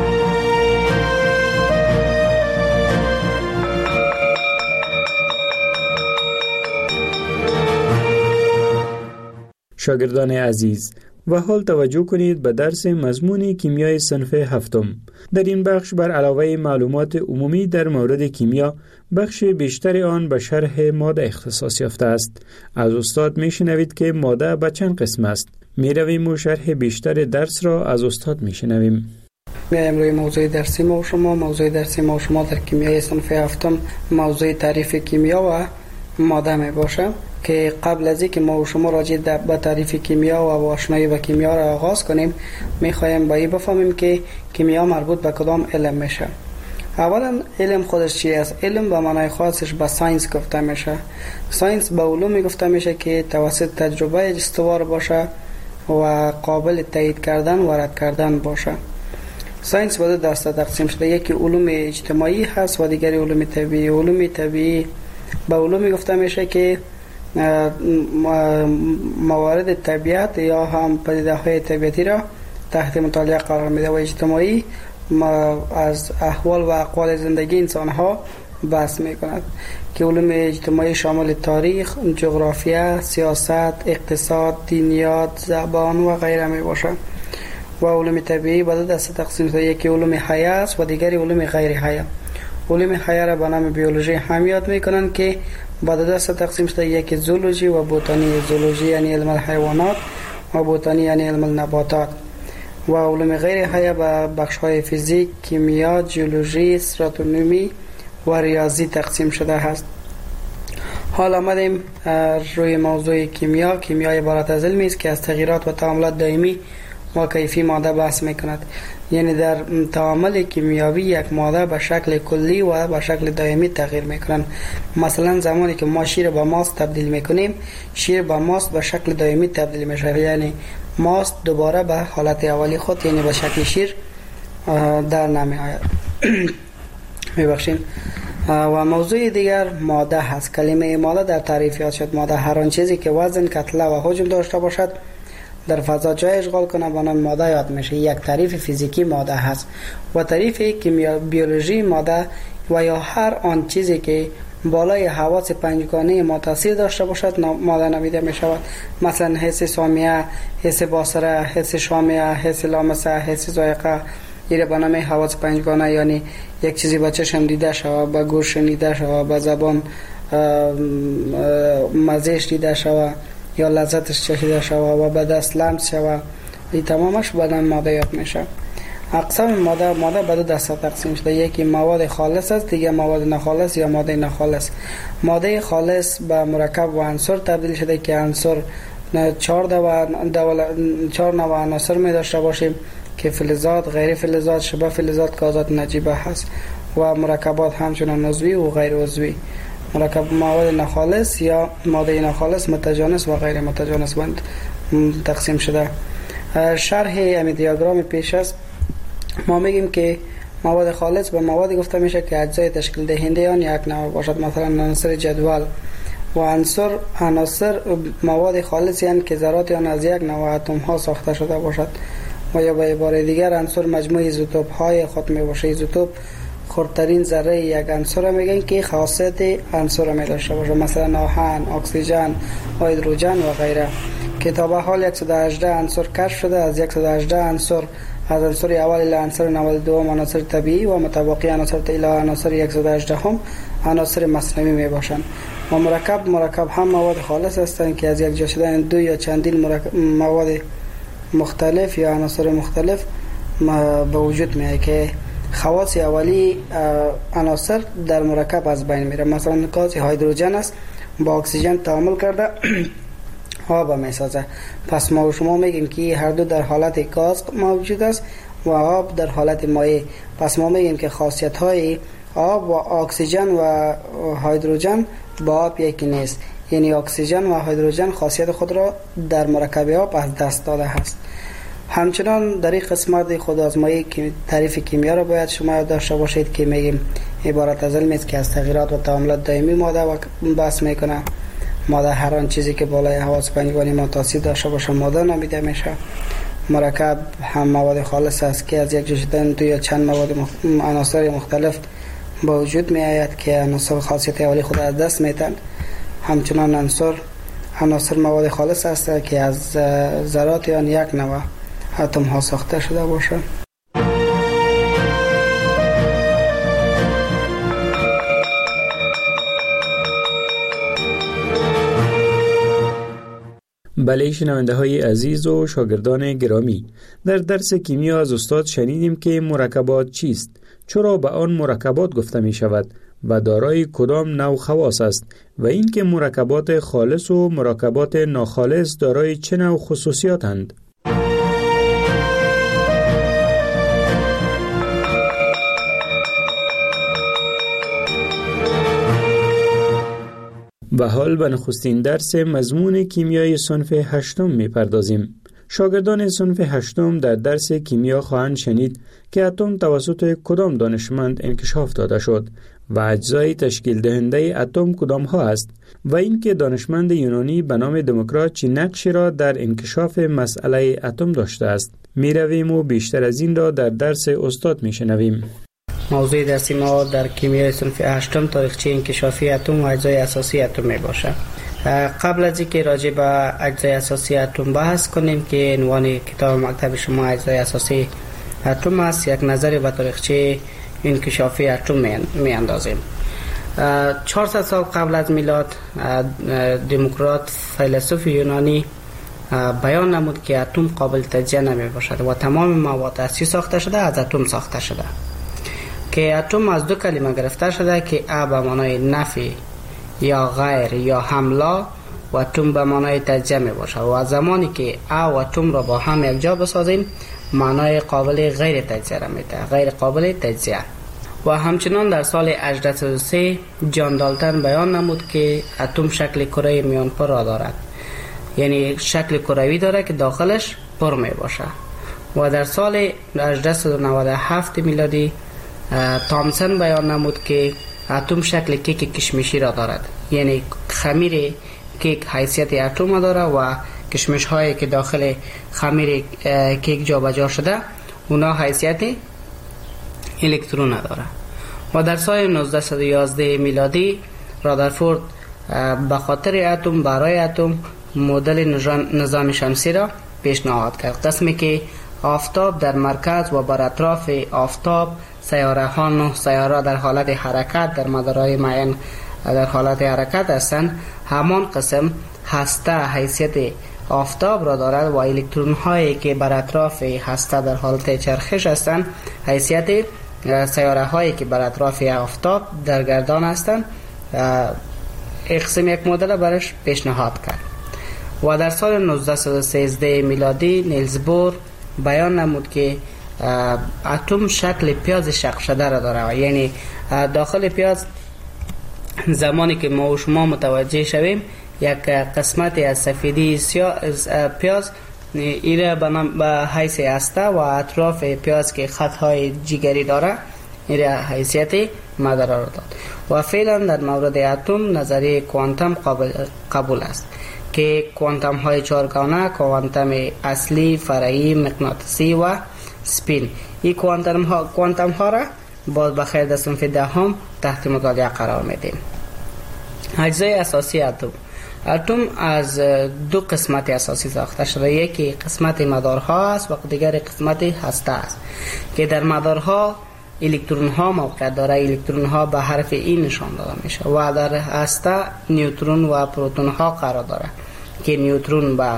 شاگردان عزیز، و حال توجه کنید به درس مضمون کیمیای صنف هفتم. در این بخش بر علاوه معلومات عمومی در مورد کیمیا، بخش بیشتر آن به شرح ماده اختصاص یافته است. از استاد می شنوید که ماده به چند قسم است. می رویم و شرح بیشتر درس را از استاد می شنویم. میایم روی موضوع درسی ما و شما. موضوع درسی ما و شما در کیمیای صنف هفتم موضوع تعریف کیمیا و ماده می باشه که قبل از اینکه ما و شما راجع به تعریف کیمیا و آشنایی با کیمیا را آغاز کنیم، میخوایم با این بفهمیم که کیمیا مربوط به کدام علم میشه. اولا علم خودش چی است؟ علم به معنای خاصش به ساینس گفته میشه. ساینس به علومی گفته میشه که توسط تجربه استوار باشه و قابل تایید کردن و رد کردن باشه. ساینس به دو دسته تقسیم شده، یکی علوم اجتماعی هست و دیگری علوم طبیعی. علوم طبیعی به علومی گفته میشه که موارد طبیعت یا هم پدیده های طبیعتی را تحت مطالعه قرار میده، و اجتماعی از احوال و اقوال زندگی انسان ها بحث میکند که علوم اجتماعی شامل تاریخ، جغرافیا، سیاست، اقتصاد، دینیات، زبان و غیره می باشه. و علوم طبیعی به دو دسته تقسیم شده، یکی علوم حیه است و دیگری علوم غیر حیه. علوم حیه را به نام بیولوژی هم یاد میکنند که به دو دسته تقسیم شده، یکی زولوژی و بوتانی. زولوژی یعنی علم الحیوانات و بوتانی یعنی علم النباتات. و علوم غیر حیه به بخش‌های فیزیک، کیمیا، جیولوژی، استراتونومی و ریاضی تقسیم شده است. حال آمدیم روی موضوع کیمیا. کیمیا عبارت از علمی است که از تغییرات و تعاملات دائمی و کیفی ماده بحث میکند. یعنی در تعامل کیمیاوی یک ماده به شکل کلی و به شکل دائمی تغییر میکنند. مثلا زمانی که ما شیر به ماست تبدیل میکنیم، شیر به ماست به شکل دائمی تبدیل میشه، یعنی ماست دوباره به حالت اولی خود یعنی به شکل شیر در نمی آید. میبخشین. و موضوع دیگر ماده هست. کلمه ماده در تعریف یاد شد. ماده هر آن چیزی که وزن، کتله و حجم داشته باشد در فضا جای اشغال کنه با نام ماده یاد میشه. یک تعریف فیزیکی ماده هست و تعریف کیمیا بیولوژی ماده و یا هر آن چیزی که بالای حواس پنجگانه ما تاثیر داشته باشد ماده نامیده می شود. مثلا حس سامیه، حس بصره، حس شامه، حس لامسه، حس ذائقه، ایره به نام حواس پنجگانه، یعنی یک چیزی با چشم دیده شود، با گوش شنیده شود، با زبان مزهش دیده شود یا لذتش چشیده شود و به دست لمس شود، این تمامش به نام ماده یاد میشه. اقسام ماده ماده به دو دسته تقسیم شده. یکی مواد خالص است، دیگه مواد ناخالص یا ماده ناخالص. ماده خالص به مرکب و عنصر تبدیل شده که عنصر چهار و چهار نوع عناصر می داشته باشیم که فلزات، غیر فلزات، شبه فلزات، گازات نجیبه هست و مرکبات همچنان عضوی و غیر عضوی. مرکب مواد ناخالص یا ماده ناخالص متجانس و غیر متجانس بند تقسیم شده. شرح امی دیاگرام پیش است. ما میگیم که مواد خالص به مواد گفته میشه که اجزای تشکیل دهنده آن یک نوع باشد، مثلا عناصر جدول. و عناصر عناصر مواد خالص یعنی که ذرات آن از یک نوع اتم ها ساخته شده باشد. و یا به عباره دیگر عنصر مجموع ایزوتوپ های خود می باشه. ایزوتوپ خردترین ذره یک عنصر میگن که خاصیت عنصر می داشته باشه، مثلا آهن، اکسیژن، هیدروژن و غیره. که تا به حال صد و هجده عنصر کشف شده. از صد و هجده عنصر از عنصر اول الی عنصر نود و دو عناصر طبیعی و متباقی عناصر الی عناصر صد و هجده هم عناصر مصنوعی می باشند. و مرکب مرکب هم مواد خالص هستند که از یک جا شدن دو یا چندین مواد مختلف یا عناصر مختلف به وجود میاد که خواص اولی عناصر در مرکب از بین میره. مثلا گاز هیدروژن است، با اکسیژن تعامل کرده آب میسازه. پس ما و شما میگیم که هر دو در حالت گاز موجود است و آب در حالت مایع. پس ما میگیم که خاصیت های آب و اکسیژن و هیدروژن با آب یکی نیست، یعنی اکسیژن و هیدروژن خاصیت خود را در مرکب آب از دست داده است. همچنان در این قسمت خود آزمایی که تعریف کیمیا را باید شما داشته باشید که میگیم عبارت از علمی است که از تغییرات و تعاملات دائمی ماده و بحث میکنه. ماده هر آن چیزی که بالای حواس پنجگانه ما تاثیر داشته باشه ماده نامیده میشه. مرکب هم مواد خالص است که از یک جا شدن دو یا چند مواد مخ... عناصر مختلف با وجود می آید که عناصر خاصیت اولی خود از دست میتن. همچنان عنصر عناصر مواد خالص است که از ذرات آن یک نوع اتم ها ساخته شده باشه. بله شنونده های عزیز و شاگردان گرامی، در درس کیمیا از استاد شنیدیم که مرکبات چیست، چرا به آن مرکبات گفته می شود و دارای کدام نوع خواص است و اینکه مرکبات خالص و مرکبات ناخالص دارای چه نوع خصوصیاتند. و حال به نخستین درس مضمون کیمیای صنف هشتم می پردازیم. شاگردان صنف هشتم در درس کیمیا خواهند شنید که اتم توسط کدام دانشمند انکشاف داده شد و اجزای تشکیل دهنده اتم کدام ها است و اینکه دانشمند یونانی به نام دموکریت چه نقشی را در انکشاف مسئله اتم داشته است. می رویم و بیشتر از این را در درس استاد می شنویم. موضوع درسی ما در کیمیای صنف هشتم تاریخچه انکشافی اتم و اجزای اساسی اتم می باشه. قبل از اینکه راجع به اجزای اساسی اتم بحث کنیم که عنوان کتاب مکتب شما اجزای اساسی اتم است، یک نظری به تاریخچه انکشافی اتم می اندازیم. چهارصد سال قبل از میلاد دموکریت فیلسوف یونانی بیان نمود که اتم قابل تجزیه نمی باشد و تمام مواد اصلی ساخته شده از اتم ساخته شده، که اتم از دو کلمه گرفته شده که ا به معنای نفی یا غیر یا حمله و اتم به معنای تجزیه می باشد و زمانی که ا و اتم را با هم یک جا بسازیم معنای قابل غیر تجزیه را میده، غیر قابل تجزیه. و همچنان در سال هجده صد و سه جان دالتن بیان نمود که اتم شکل کره میانپر را دارد، یعنی شکل کروی داره که داخلش پر می باشه. و در سال هجده صد و نود و هفت میلادی تامسون بیان نمود که اتم شکل کیک کشمشی را دارد، یعنی خمیر کیک حیثیت اتم داره و کشمش هایی که داخل خمیر کیک جابجا شده اونا حیثیت الکترون داره. و در سال نوزده و یازده میلادی رادرفورد به خاطر اتم برای اتم مدل نظام شمسی را پیشنهاد کرد، قسمی که آفتاب در مرکز و بر اطراف آفتاب سیاره ها نه سیاره در حالت حرکت در مدارهای معین در حالت حرکت هستند. همان قسم هسته حیثیت آفتاب را دارد و الکترون هایی که بر اطراف هسته در حالت چرخش هستند حیثیت سیاره هایی که بر اطراف آفتاب در گردان هستند. یک قسم یک مدل برش پیشنهاد کرد. و در سال نوزده و سیزده میلادی نیلز بور بیان نمود که اتم شکل پیاز شق شده را داره، یعنی داخل پیاز زمانی که ما و شما متوجه شویم یک قسمت از سفیدی پیاز ایره به حیث هسته و اطراف پیاز که خطهای جگری داره ایره حیثیت مدار را داد. و فعلا در مورد اتم نظریه کوانتم قابل قبول است که کوانتم های چهارگانه، کوانتم اصلی، فرعی، مغناطیسی و سپین، این کوانتم ها کوانتم ها را باز بخیر در صنف دهم تحت مطالعه قرار میدیم. اجزای اساسی اتم. اتم از دو قسمت اساسی ساخته شده، یکی قسمت مدارها است و دیگر قسمت هسته است که در مدارها الکترون ها موقع داره، الکترون ها به حرف ای نشان داده میشه و در هسته نیوترون و پروتون ها قرار داره که نیوترون به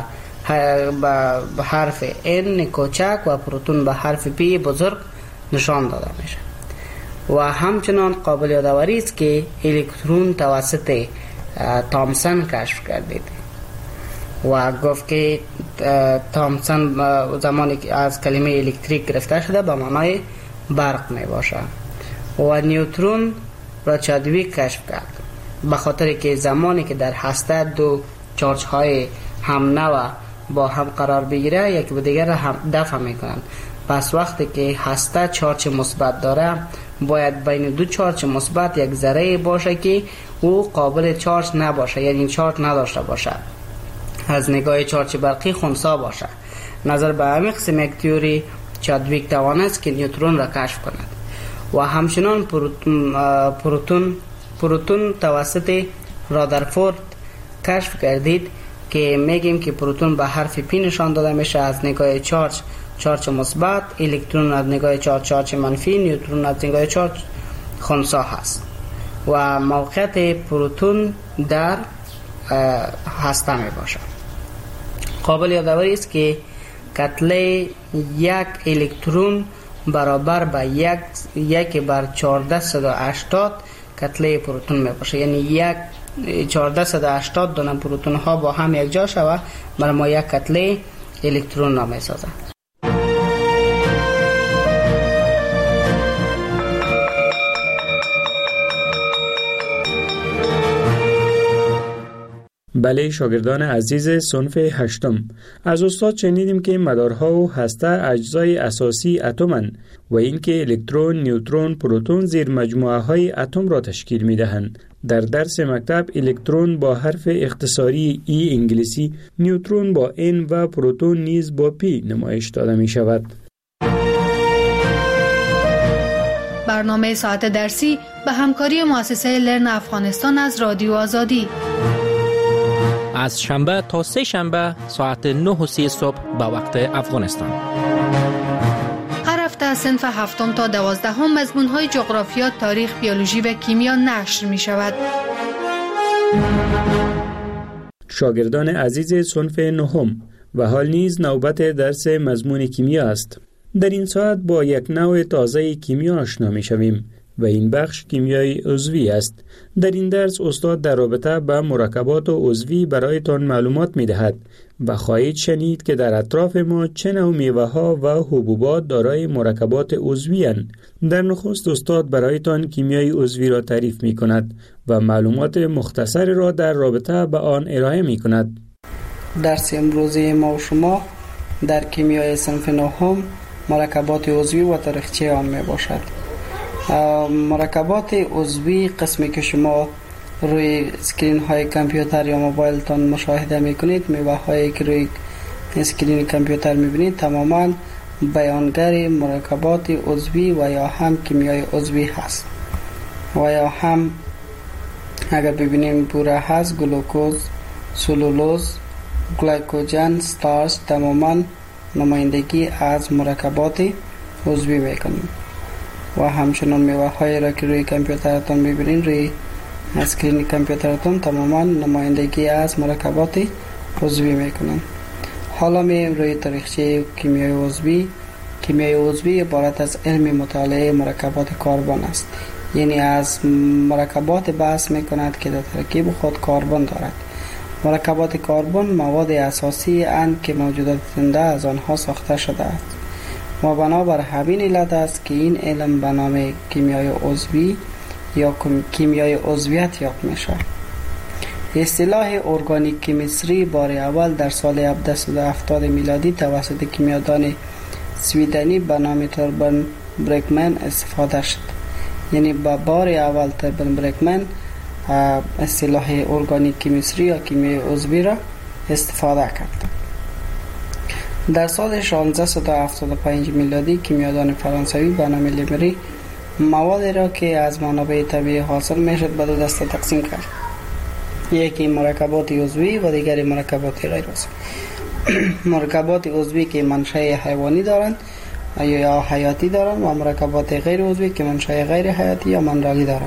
به حرف N کوچک و پروتون به حرف P بزرگ نشان داده میشه. و همچنان قابل یادآوری است که الکترون توسط تامسون کشف گردید و گفت که تامسون زمانی که از کلمه الکتریک گرفته شده به معنای برق می باشه. و نیوترون را چادویک کشف کرد به خاطر که زمانی که در هسته دو چارج های هم نوع با هم قرار بگیره یکی به دیگر را هم دفع میکنند. پس وقتی که هسته چارج مثبت داره باید بین دو چارج مثبت یک ذره باشه که او قابل چارج نباشه، یعنی چارج نداشته باشه، از نگاه چارج برقی خنثی باشه. نظر به همین قسم یک تئوری چادویک توانست که نیوترون را کشف کند. و همچنان پروتون پروتون پروتون توسط رادرفورد کشف گردید که میگیم که پروتون به حرف پی نشان داده میشه از نگاه چارج چارج مثبت، الکترون از نگاه چارج چارج منفی، نیوترون از نگاه چارج خنثی هست. و موقعیت پروتون در هسته می باشه. قابل یادآوری است که کتله یک الکترون برابر به یک یک بر چهارصد و هشتاد کتله پروتون می باشه، یعنی یک چهارصد و هشتاد دونه پروتون ها با هم یک جا شوه برای ما یک کتله الکترون را می سازه. بله شاگردان عزیز صنف هشتم، از استاد شنیدیم که مدارها و هسته اجزای اساسی اتم‌اند و اینکه الکترون، نیوترون، پروتون زیر مجموعه های اتم را تشکیل می دهند. در درس مکتب الکترون با حرف اختصاری ای انگلیسی، نیوترون با N و پروتون نیز با P نمایش داده می شود. برنامه ساعت درسی به همکاری مؤسسه لرن افغانستان از رادیو آزادی. از شنبه تا سه شنبه ساعت نه و سی صبح به وقت افغانستان. هر هفته از صنف هفتم تا دوازدهم مضمون‌های جغرافیا، تاریخ، بیولوژی و کیمیا نشر می شود. شاگردان عزیز صنف نهم و حال نیز نوبت درس مضمون کیمیا است. در این ساعت با یک نوع تازه کیمیا آشنا می شویم و این بخش کیمیای عضوی است. در این درس استاد در رابطه با مرکبات عضوی برایتان معلومات می دهد و خواهید شنید که در اطراف ما چه نوع میوه ها و حبوبات دارای مرکبات عضوی اند. در نخست استاد برایتان کیمیای عضوی را تعریف می کند و معلومات مختصر را در رابطه با آن ارائه می کند. درس امروزی ما و شما در کیمیای صنف نهم مرکبات عضوی و تاریخچه آن می باشد. مرکبات عضوی قسمی که شما روی اسکرین های کامپیوتر یا موبایل تان مشاهده میکنید، میوه هایی که روی اسکرین کامپیوتر میبینید تماما بیانگر مرکبات عضوی و یا هم کیمیای عضوی هست. و یا هم اگر ببینیم بوره هست، گلوکوز، سلولوز، گلیکوژن، ستارچ تماما نمایندگی از مرکبات عضوی میکنیم. و همچنان میوه هایی را که روی کامپیوترتان میبینید روی اسکرین کامپیوترتان تماما نمایندگی از مرکبات عضوی میکنن. حالا میایم روی تاریخچه کیمیای عضوی. کیمیای عضوی عبارت از علم مطالعه مرکبات کربن است، یعنی از مرکبات بحث میکند که در ترکیب خود کربن دارد. مرکبات کربن مواد اساسی اند که موجودات زنده از آنها ساخته شده است و بنابر همین علت است که این علم به نام کیمیای عضوی یا کیمیای عضویت یاد میشه. اصطلاح ارگانیک کیمیستری بار اول در سال هفتصد و هفتاد میلادی توسط کیمیادان سویدنی به نام توربن برکمن استفاده شد. یعنی با بار اول توربن برکمن اصطلاح ارگانیک کیمیستری یا کیمیای عضوی را استفاده کرد. در سال شانزده و هفتاد و پنج میلادی کیمیادان فرانسوی به نام لیمری موادی را که از منابع طبیعی حاصل میشد به دو دسته تقسیم کرد. یکی مرکبات عضوی و دیگری مرکبات غیر عضوی. مرکبات عضوی که منشأ حیوانی دارند یا حیاتی دارند و مرکبات غیر عضوی که منشأ غیر حیاتی یا منرالی دارند.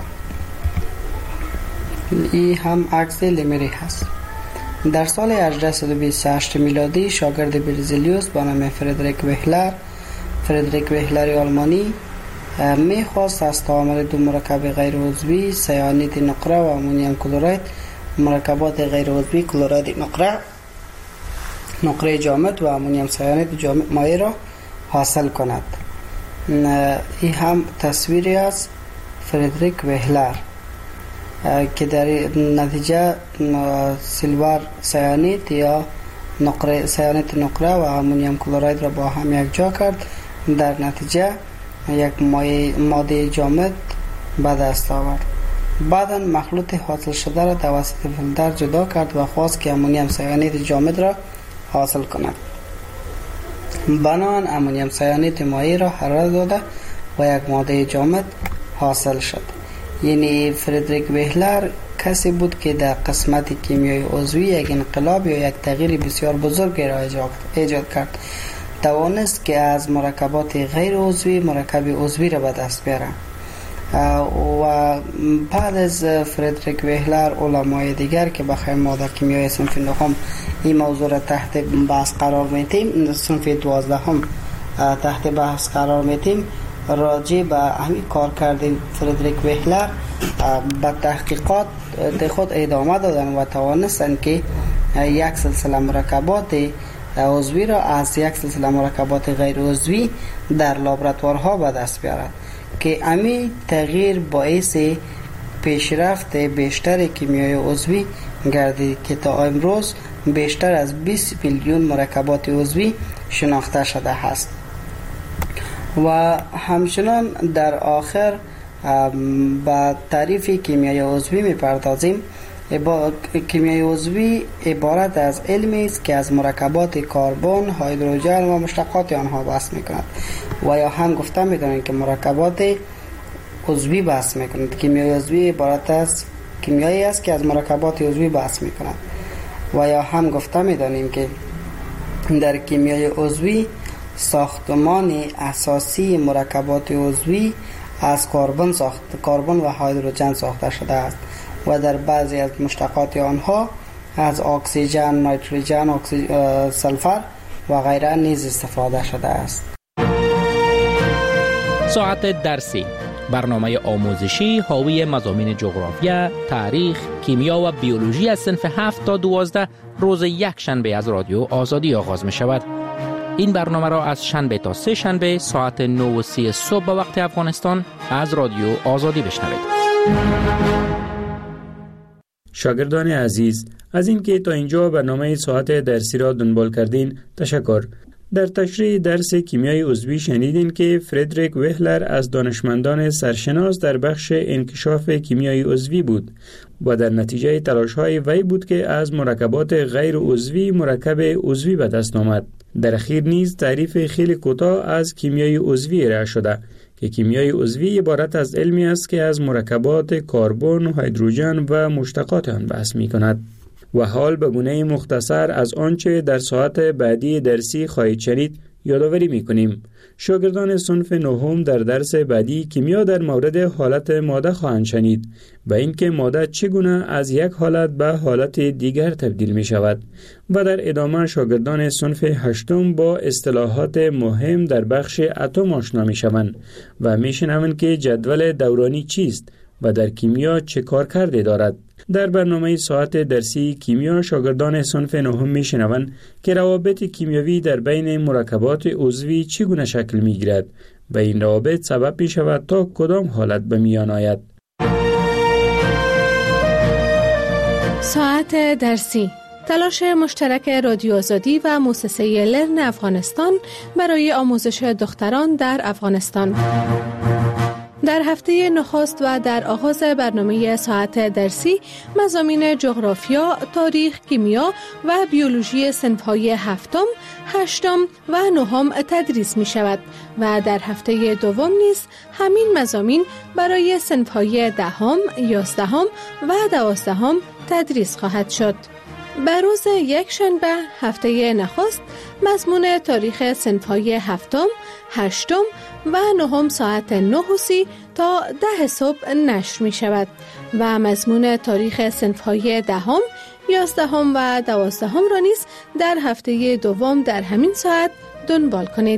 این هم عکس لیمری هست. در سال هجده و بیست و هشت میلادی شاگرد برزیلیوس به نام فردریک وهلر فردریک وهلر آلمانی میخواست از تعامل دو مرکب غیر عضوی سیانید نقره و امونیم کلورید مرکبات غیر عضوی کلورید نقره نقره جامد و امونیم سیانید جامد مایع را حاصل کند. این هم تصویری از فردریک وهلر که در نتیجه سیلور سیانید یا نقره سیانید نقره و امونیم کلورید را با هم یک جا کرد. در نتیجه یک ماده جامد به دست آورد. بعدا مخلوط حاصل شده را توسط فیلتر جدا کرد و خواست که امونیم سیانید جامد را حاصل کند. بنابراین امونیم سیانید مایع را حرارت داده و یک ماده جامد حاصل شد. یعنی فردریک وهلر کسی بود که در قسمت کیمیای عضوی یک انقلاب یا یک تغییر بسیار بزرگ را ایجاد کرد. توانست که از مرکبات غیر عضوی مرکب عضوی را به دست بیاره. و بعد از فردریک وهلر علمای دیگر که بخیر ما در کیمیای صنف نهم این موضوع را تحت بحث قرار میتیم، صنف دوازدهم تحت بحث قرار میتیم، راجع به همین کار کردیم فردریک وهلر به تحقیقات خود ادامه دادن و توانستن که یک سلسله مرکبات عضوی را از یک سلسله مرکبات غیر عضوی در لابراتوارها به دست بیارد که امی تغییر باعث پیشرفت بیشتر کیمیای عضوی گردید که تا امروز بیشتر از بیست میلیون مرکبات عضوی شناخته شده است. و همچنان در آخر با تعریف کیمیای عضوی میپردازیم. کیمیای عضوی عبارت از علمی است که از مرکبات کربن، هیدروژن و مشتقات آنها بحث میکند و یا هم گفته میکنند که مرکبات عضوی بحث میکنند. کیمیای عضوی عبارت از کیمیایی است که از مرکبات عضوی بحث میکند و یا هم گفته میدانیم که در کیمیای عضوی ساختمان اساسی مرکبات عضوی از کربن ساخت کربن و هیدروژن ساخته شده است و در بعضی از مشتقات آنها از اکسیژن، نیتروژن، اکسی... سلفر و غیره نیز استفاده شده است. ساعت درسی، برنامه آموزشی حاوی مضامین جغرافیا، تاریخ، کیمیا و بیولوژی از صنف هفت تا دوازده روز یک شنبه از رادیو آزادی آغاز می شود. این برنامه را از شنبه تا سه شنبه ساعت نه و سی صبح به وقت افغانستان از رادیو آزادی بشنوید. شاگردان عزیز، از اینکه تا اینجا برنامه ساعت درسی را دنبال کردین تشکر. در تشریح درس کیمیای عضوی شنیدین که فردریک وهلر از دانشمندان سرشناس در بخش انکشاف کیمیای عضوی بود و در نتیجه تلاش‌های وی بود که از مرکبات غیر عضوی مرکب عضوی به دست آمد. در اخیر نیز تعریف خیلی کوتاه از کیمیای عضوی ارائه شده که کیمیای عضوی عبارت از علمی است که از مرکبات کربن و هیدروژن و مشتقات آن بحث می‌کند. و حال به گونه مختصر از آنچه در ساعت بعدی درسی خواهید شنید یادآوری می‌کنیم. شاگردان صنف نهم در درس بعدی کیمیا در مورد حالت ماده خواهند شنید و اینکه ماده چگونه از یک حالت به حالت دیگر تبدیل می شود و در ادامه شاگردان صنف هشتم با اصطلاحات مهم در بخش اتم آشنا می شوند و می شنوند که جدول دورانی چیست و در کیمیا چه کار کرده دارد. در برنامه ساعت درسی کیمیا شاگردان صنف نهم می شنوند که روابط کیمیاوی در بین مرکبات عضوی چگونه شکل می گیرد و این روابط سبب می شود تا کدام حالت به میان آید. ساعت درسی، تلاش مشترک رادیو آزادی و مؤسسه لرن افغانستان برای آموزش دختران در افغانستان. در هفته نخست و در آغاز برنامه ساعت درسی مضامین جغرافیا، تاریخ، کیمیا و بیولوژی صنف‌های هفتم، هشتم و نهم تدریس می شود و در هفته دوم نیز همین مضامین برای صنف‌های دهم، یازدهم و دوازدهم تدریس خواهد شد. بر روز یک شنبه هفته نخست مضمون تاریخ صنف‌های هفتم، هشتم و نهم ساعت نه و سی تا ده صبح نشر می شود و مضمون تاریخ صنف‌های دهم، یازدهم و دوازدهم را نیز در هفته دوم در همین ساعت دنبال کنید.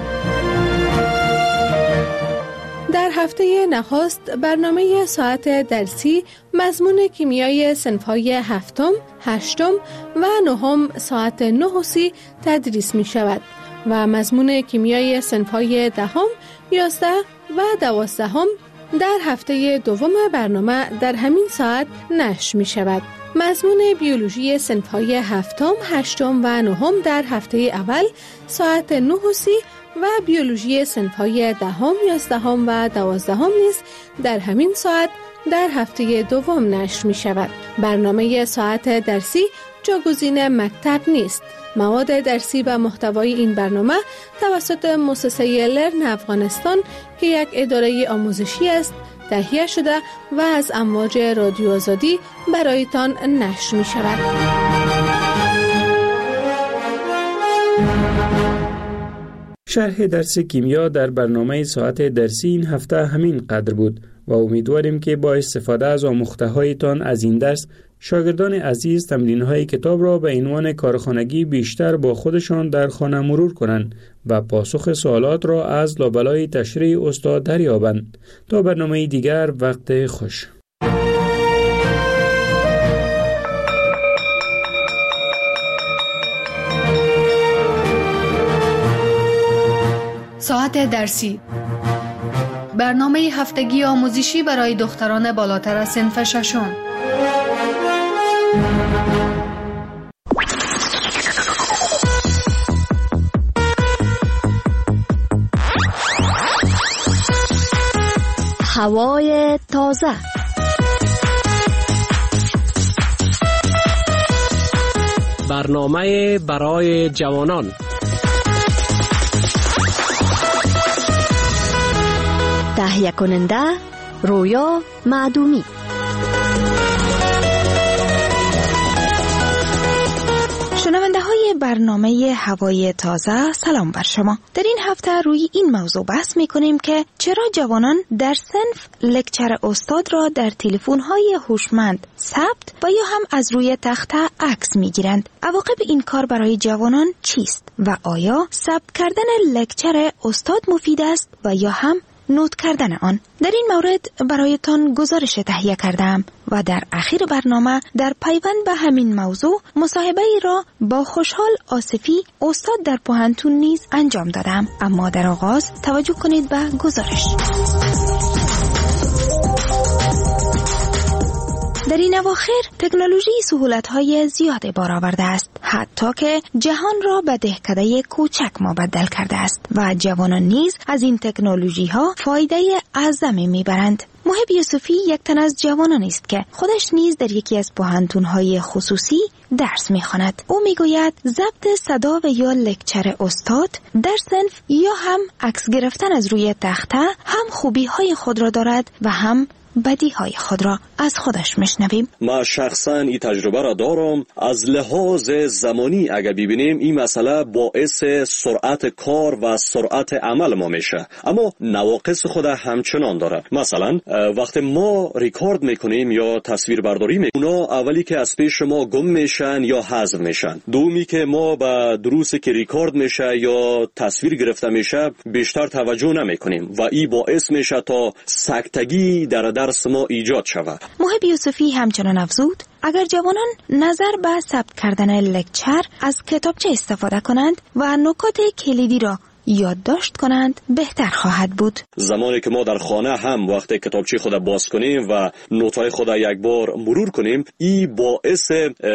در هفته نخست برنامه ساعت درسی مضمون کیمیای صنف‌های هفتم، هشتم و نهم ساعت نه و سی تدریس می شود و مضمون کیمیای صنف‌های دهم، یازده و دوازدهم در هفته دوم برنامه در همین ساعت نشر می شود. مضمون بیولوژی صنف‌های هفتم، هشتم و نهم در هفته اول ساعت نه و سی و بیولوژی صنف‌های دهم، یازدهم و دوازدهم نیز در همین ساعت در هفته دوم نشر می شود. برنامه ساعت درسی جاگزین مکتب نیست. مواد درسی و محتوای این برنامه توسط مؤسسه لرن افغانستان که یک اداره آموزشی است تهیه شده و از امواج رادیو آزادی برایتان نشر می شود. شرح درس کیمیا در برنامه ساعت درسی این هفته همین قدر بود و امیدواریم که با استفاده از آموخته‌هایتان از این درس شاگردان عزیز تمرین‌های کتاب را به عنوان کارخانگی بیشتر با خودشان در خانه مرور کنند و پاسخ سوالات را از لابلای تشریح استاد دریابند. تا برنامه دیگر، وقت خوش. ساعت درسی، برنامه هفتگی آموزشی برای دختران بالاتر از صنف ششم. هوای تازه، برنامه برای جوانان، تهیه کننده رویا معدومی. شنونده های برنامه هوای تازه، سلام بر شما. در این هفته روی این موضوع بحث می کنیم که چرا جوانان در صنف لکچر استاد را در تلفن های هوشمند ثبت و یا هم از روی تخته عکس می گیرند. عواقب این کار برای جوانان چیست و آیا ثبت کردن لکچر استاد مفید است و یا هم نوت کردن آن؟ در این مورد برایتان گزارش تهیه کردم و در اخیر برنامه در پیوند به همین موضوع مصاحبه ای را با خوشحال آصفی استاد در پوهنتون نیز انجام دادم. اما در آغاز توجه کنید به گزارش. در این اواخر تکنولوژی سهولت‌های زیاد بار آورده است. حتی که جهان را به دهکده کوچک مبدل کرده است و جوانان نیز از این تکنولوژی ها فایده اعظمی میبرند. محب یوسفی یک تن از جوانان است که خودش نیز در یکی از پوهنتون‌های خصوصی درس می‌خواند. او میگوید ضبط صدا و یا لکچر استاد در صنف یا هم عکس گرفتن از روی تخته هم خوبی‌های خود را دارد و هم بدیهای خود را از خودش میشنویم. ما شخصا این تجربه را دارم. از لحاظ زمانی اگر ببینیم این مسئله باعث سرعت کار و سرعت عمل ما میشه، اما نواقص خود همچنان داره. مثلا وقتی ما ریکارد میکنیم یا تصویر برداری میکنیم، اونا اولی که از پیش ما گم میشن یا حذف میشن. دومی که ما به دروسی که ریکارد میشه یا تصویر گرفته میشه بیشتر توجه نمیکنیم و این باعث میشه تا سکتگی در درس ما ایجاد شود. محب یوسفی همچنان افزود اگر جوانان نظر به ثبت کردن لکچر از کتابچه استفاده کنند و نکات کلیدی را یادداشت کنند بهتر خواهد بود. زمانی که ما در خانه هم وقتی کتابچه خود باز کنیم و نوت‌های خود یک بار مرور کنیم، این باعث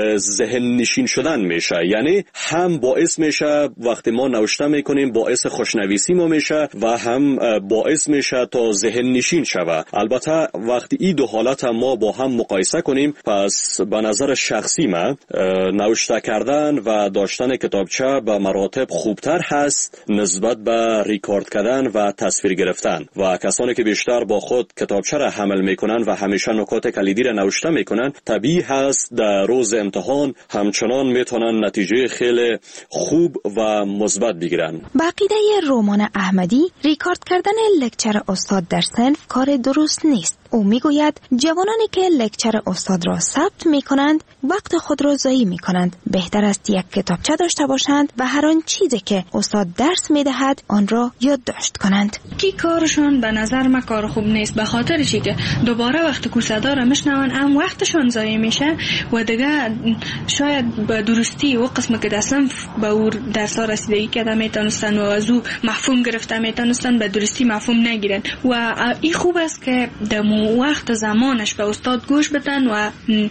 ذهن نشین شدن میشه. یعنی هم باعث میشه وقتی ما نوشته میکنیم باعث خوشنویسی ما میشه و هم باعث میشه تا ذهن نشین شود. البته وقتی این دو حالت هم ما با هم مقایسه کنیم، پس به نظر شخصی من نوشته کردن و داشتن کتابچه به مراتب خوبتر هست نسبت به ریکارد کردن و تصویر گرفتن. و کسانی که بیشتر با خود کتابچه را حمل میکنن و همیشه نکات کلیدی را نوشته میکنن، طبیعی هست در روز امتحان همچنان میتونن نتیجه خیلی خوب و مثبت بگیرن. با عقیده رومان احمدی، ریکارد کردن لکچر استاد در صنف کار درست نیست. او میگوید جوانانی که لکچر استاد را ثبت میکنند وقت خود را ضایع میکنند. بهتر است یک کتابچه داشته باشند و هر آن چیزی که استاد درس میدهد آن را یادداشت کنند. کی کارشون به نظر من کار خوب نیست، به خاطر چی که دوباره وقتی که صدا را میشنون هم وقتشون ضایع میشه و دیگه شاید به درستی و قسم که اصلا به او درس ها رسیدگی کرده میتونستن و از او مفهوم گرفته میتونستن به درستی مفهوم نگیرن. و این خوب است که دمو وقت زمانش به استاد گوش بدن و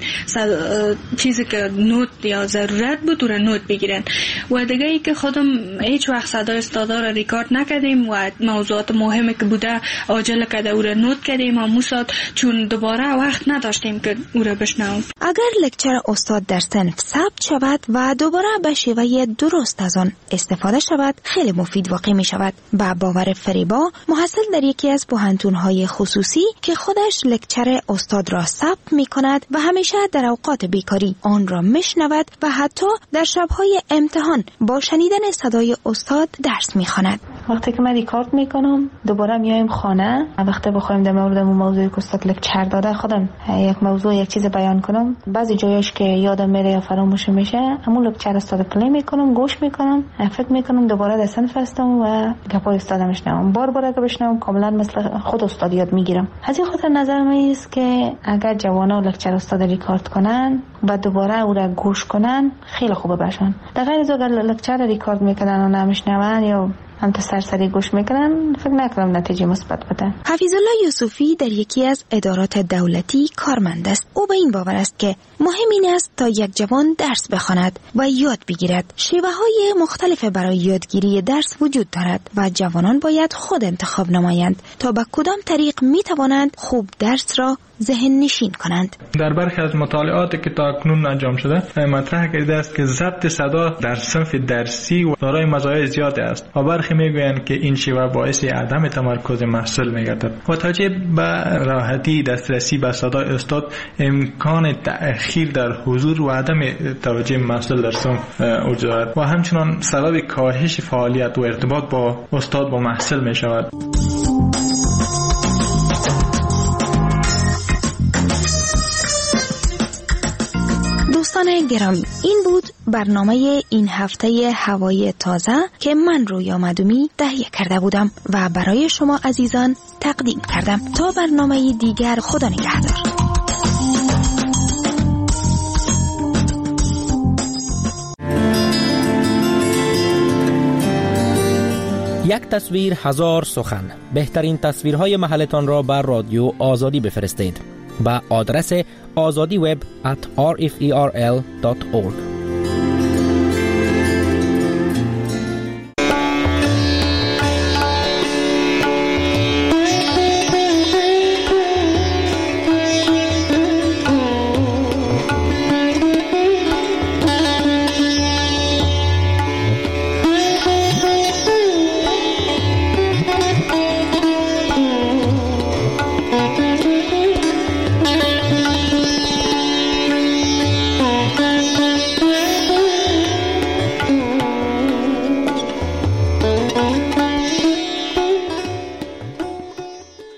چیزی که نوت یا ضرورت بود او را نوت بگیرن. و دیگه ای که خودم هیچ وقت صدای استادا را ریکارد نکردیم و موضوعات مهمی که بوده عاجل کرده او را نوت کردیم و موساد چون دوباره وقت نداشتیم که او را بشنویم. اگر لکچر استاد در صنف ثبت شود و دوباره به شیوه درست از آن استفاده شود خیلی مفید واقع می شود. با باور فریبا، محصل در یکی از پوهنتون‌های خصوصی که خودش لکچر استاد را ثبت می کند و همیشه در اوقات بیکاری آن را میشنود و حتی در شب‌های امتحان با شنیدن صدای استاد درس می‌خواند. وقتی که من ریکارد میکنم دوباره میایم خانه، وقتی بخوایم در مورد اون موضوعی که استاد لکچر داده خودم یک موضوع یک چیز بیان کنم، بعضی جایش که یادم میره یا فراموش میشه همون لکچر استاد پلی میکنم، گوش میکنم، فکر میکنم دوباره در صنف هستم و گپای استاد میشنوم. بار بار که بشنوم کاملا مثل خود استاد یاد میگیرم. از این خاطر نظر من است که اگر جوانا لکچر استاد ریکارد کنن و دوباره او را گوش کنن خیلی خوبه برشون. در غیر از اگر لکچر ریکارد میکنن و نمیشنون یا هم تا سرسری گوش میکنن فکر نکنم نتیجه مثبت بده. حفیظ الله یوسفی در یکی از ادارات دولتی کارمند است. او به این باور است که مهم این است تا یک جوان درس بخواند و یاد بگیرد. شیوه های مختلف برای یادگیری درس وجود دارد و جوانان باید خود انتخاب نمایند تا به کدام طریق میتوانند خوب درس را ذهن نشین کنند. در برخی از مطالعاتی که تا اکنون انجام شده مطرح کرده است که ضبط صدا در صنف درسی و دارای مزایای زیادی است و برخی میگویند که این شیوه باعث عدم تمرکز محصل میگردد. و توجه به راحتی دسترسی به صدای استاد امکان تأخیر در حضور و عدم توجه محصل در صنف وجود دارد و همچنان سبب کاهش فعالیت و ارتباط با استاد با محصل می شود. دوستان گرامی، این بود برنامه این هفته هوای تازه که من رویا مدومی تهیه کرده بودم و برای شما عزیزان تقدیم کردم. تا برنامه دیگر، خدا نگهدار. یک تصویر هزار سخن. بهترین تصویرهای محلتان را بر رادیو آزادی بفرستید. با آدرس آزادی وب ات آر اف ای آر ال دات اورگ.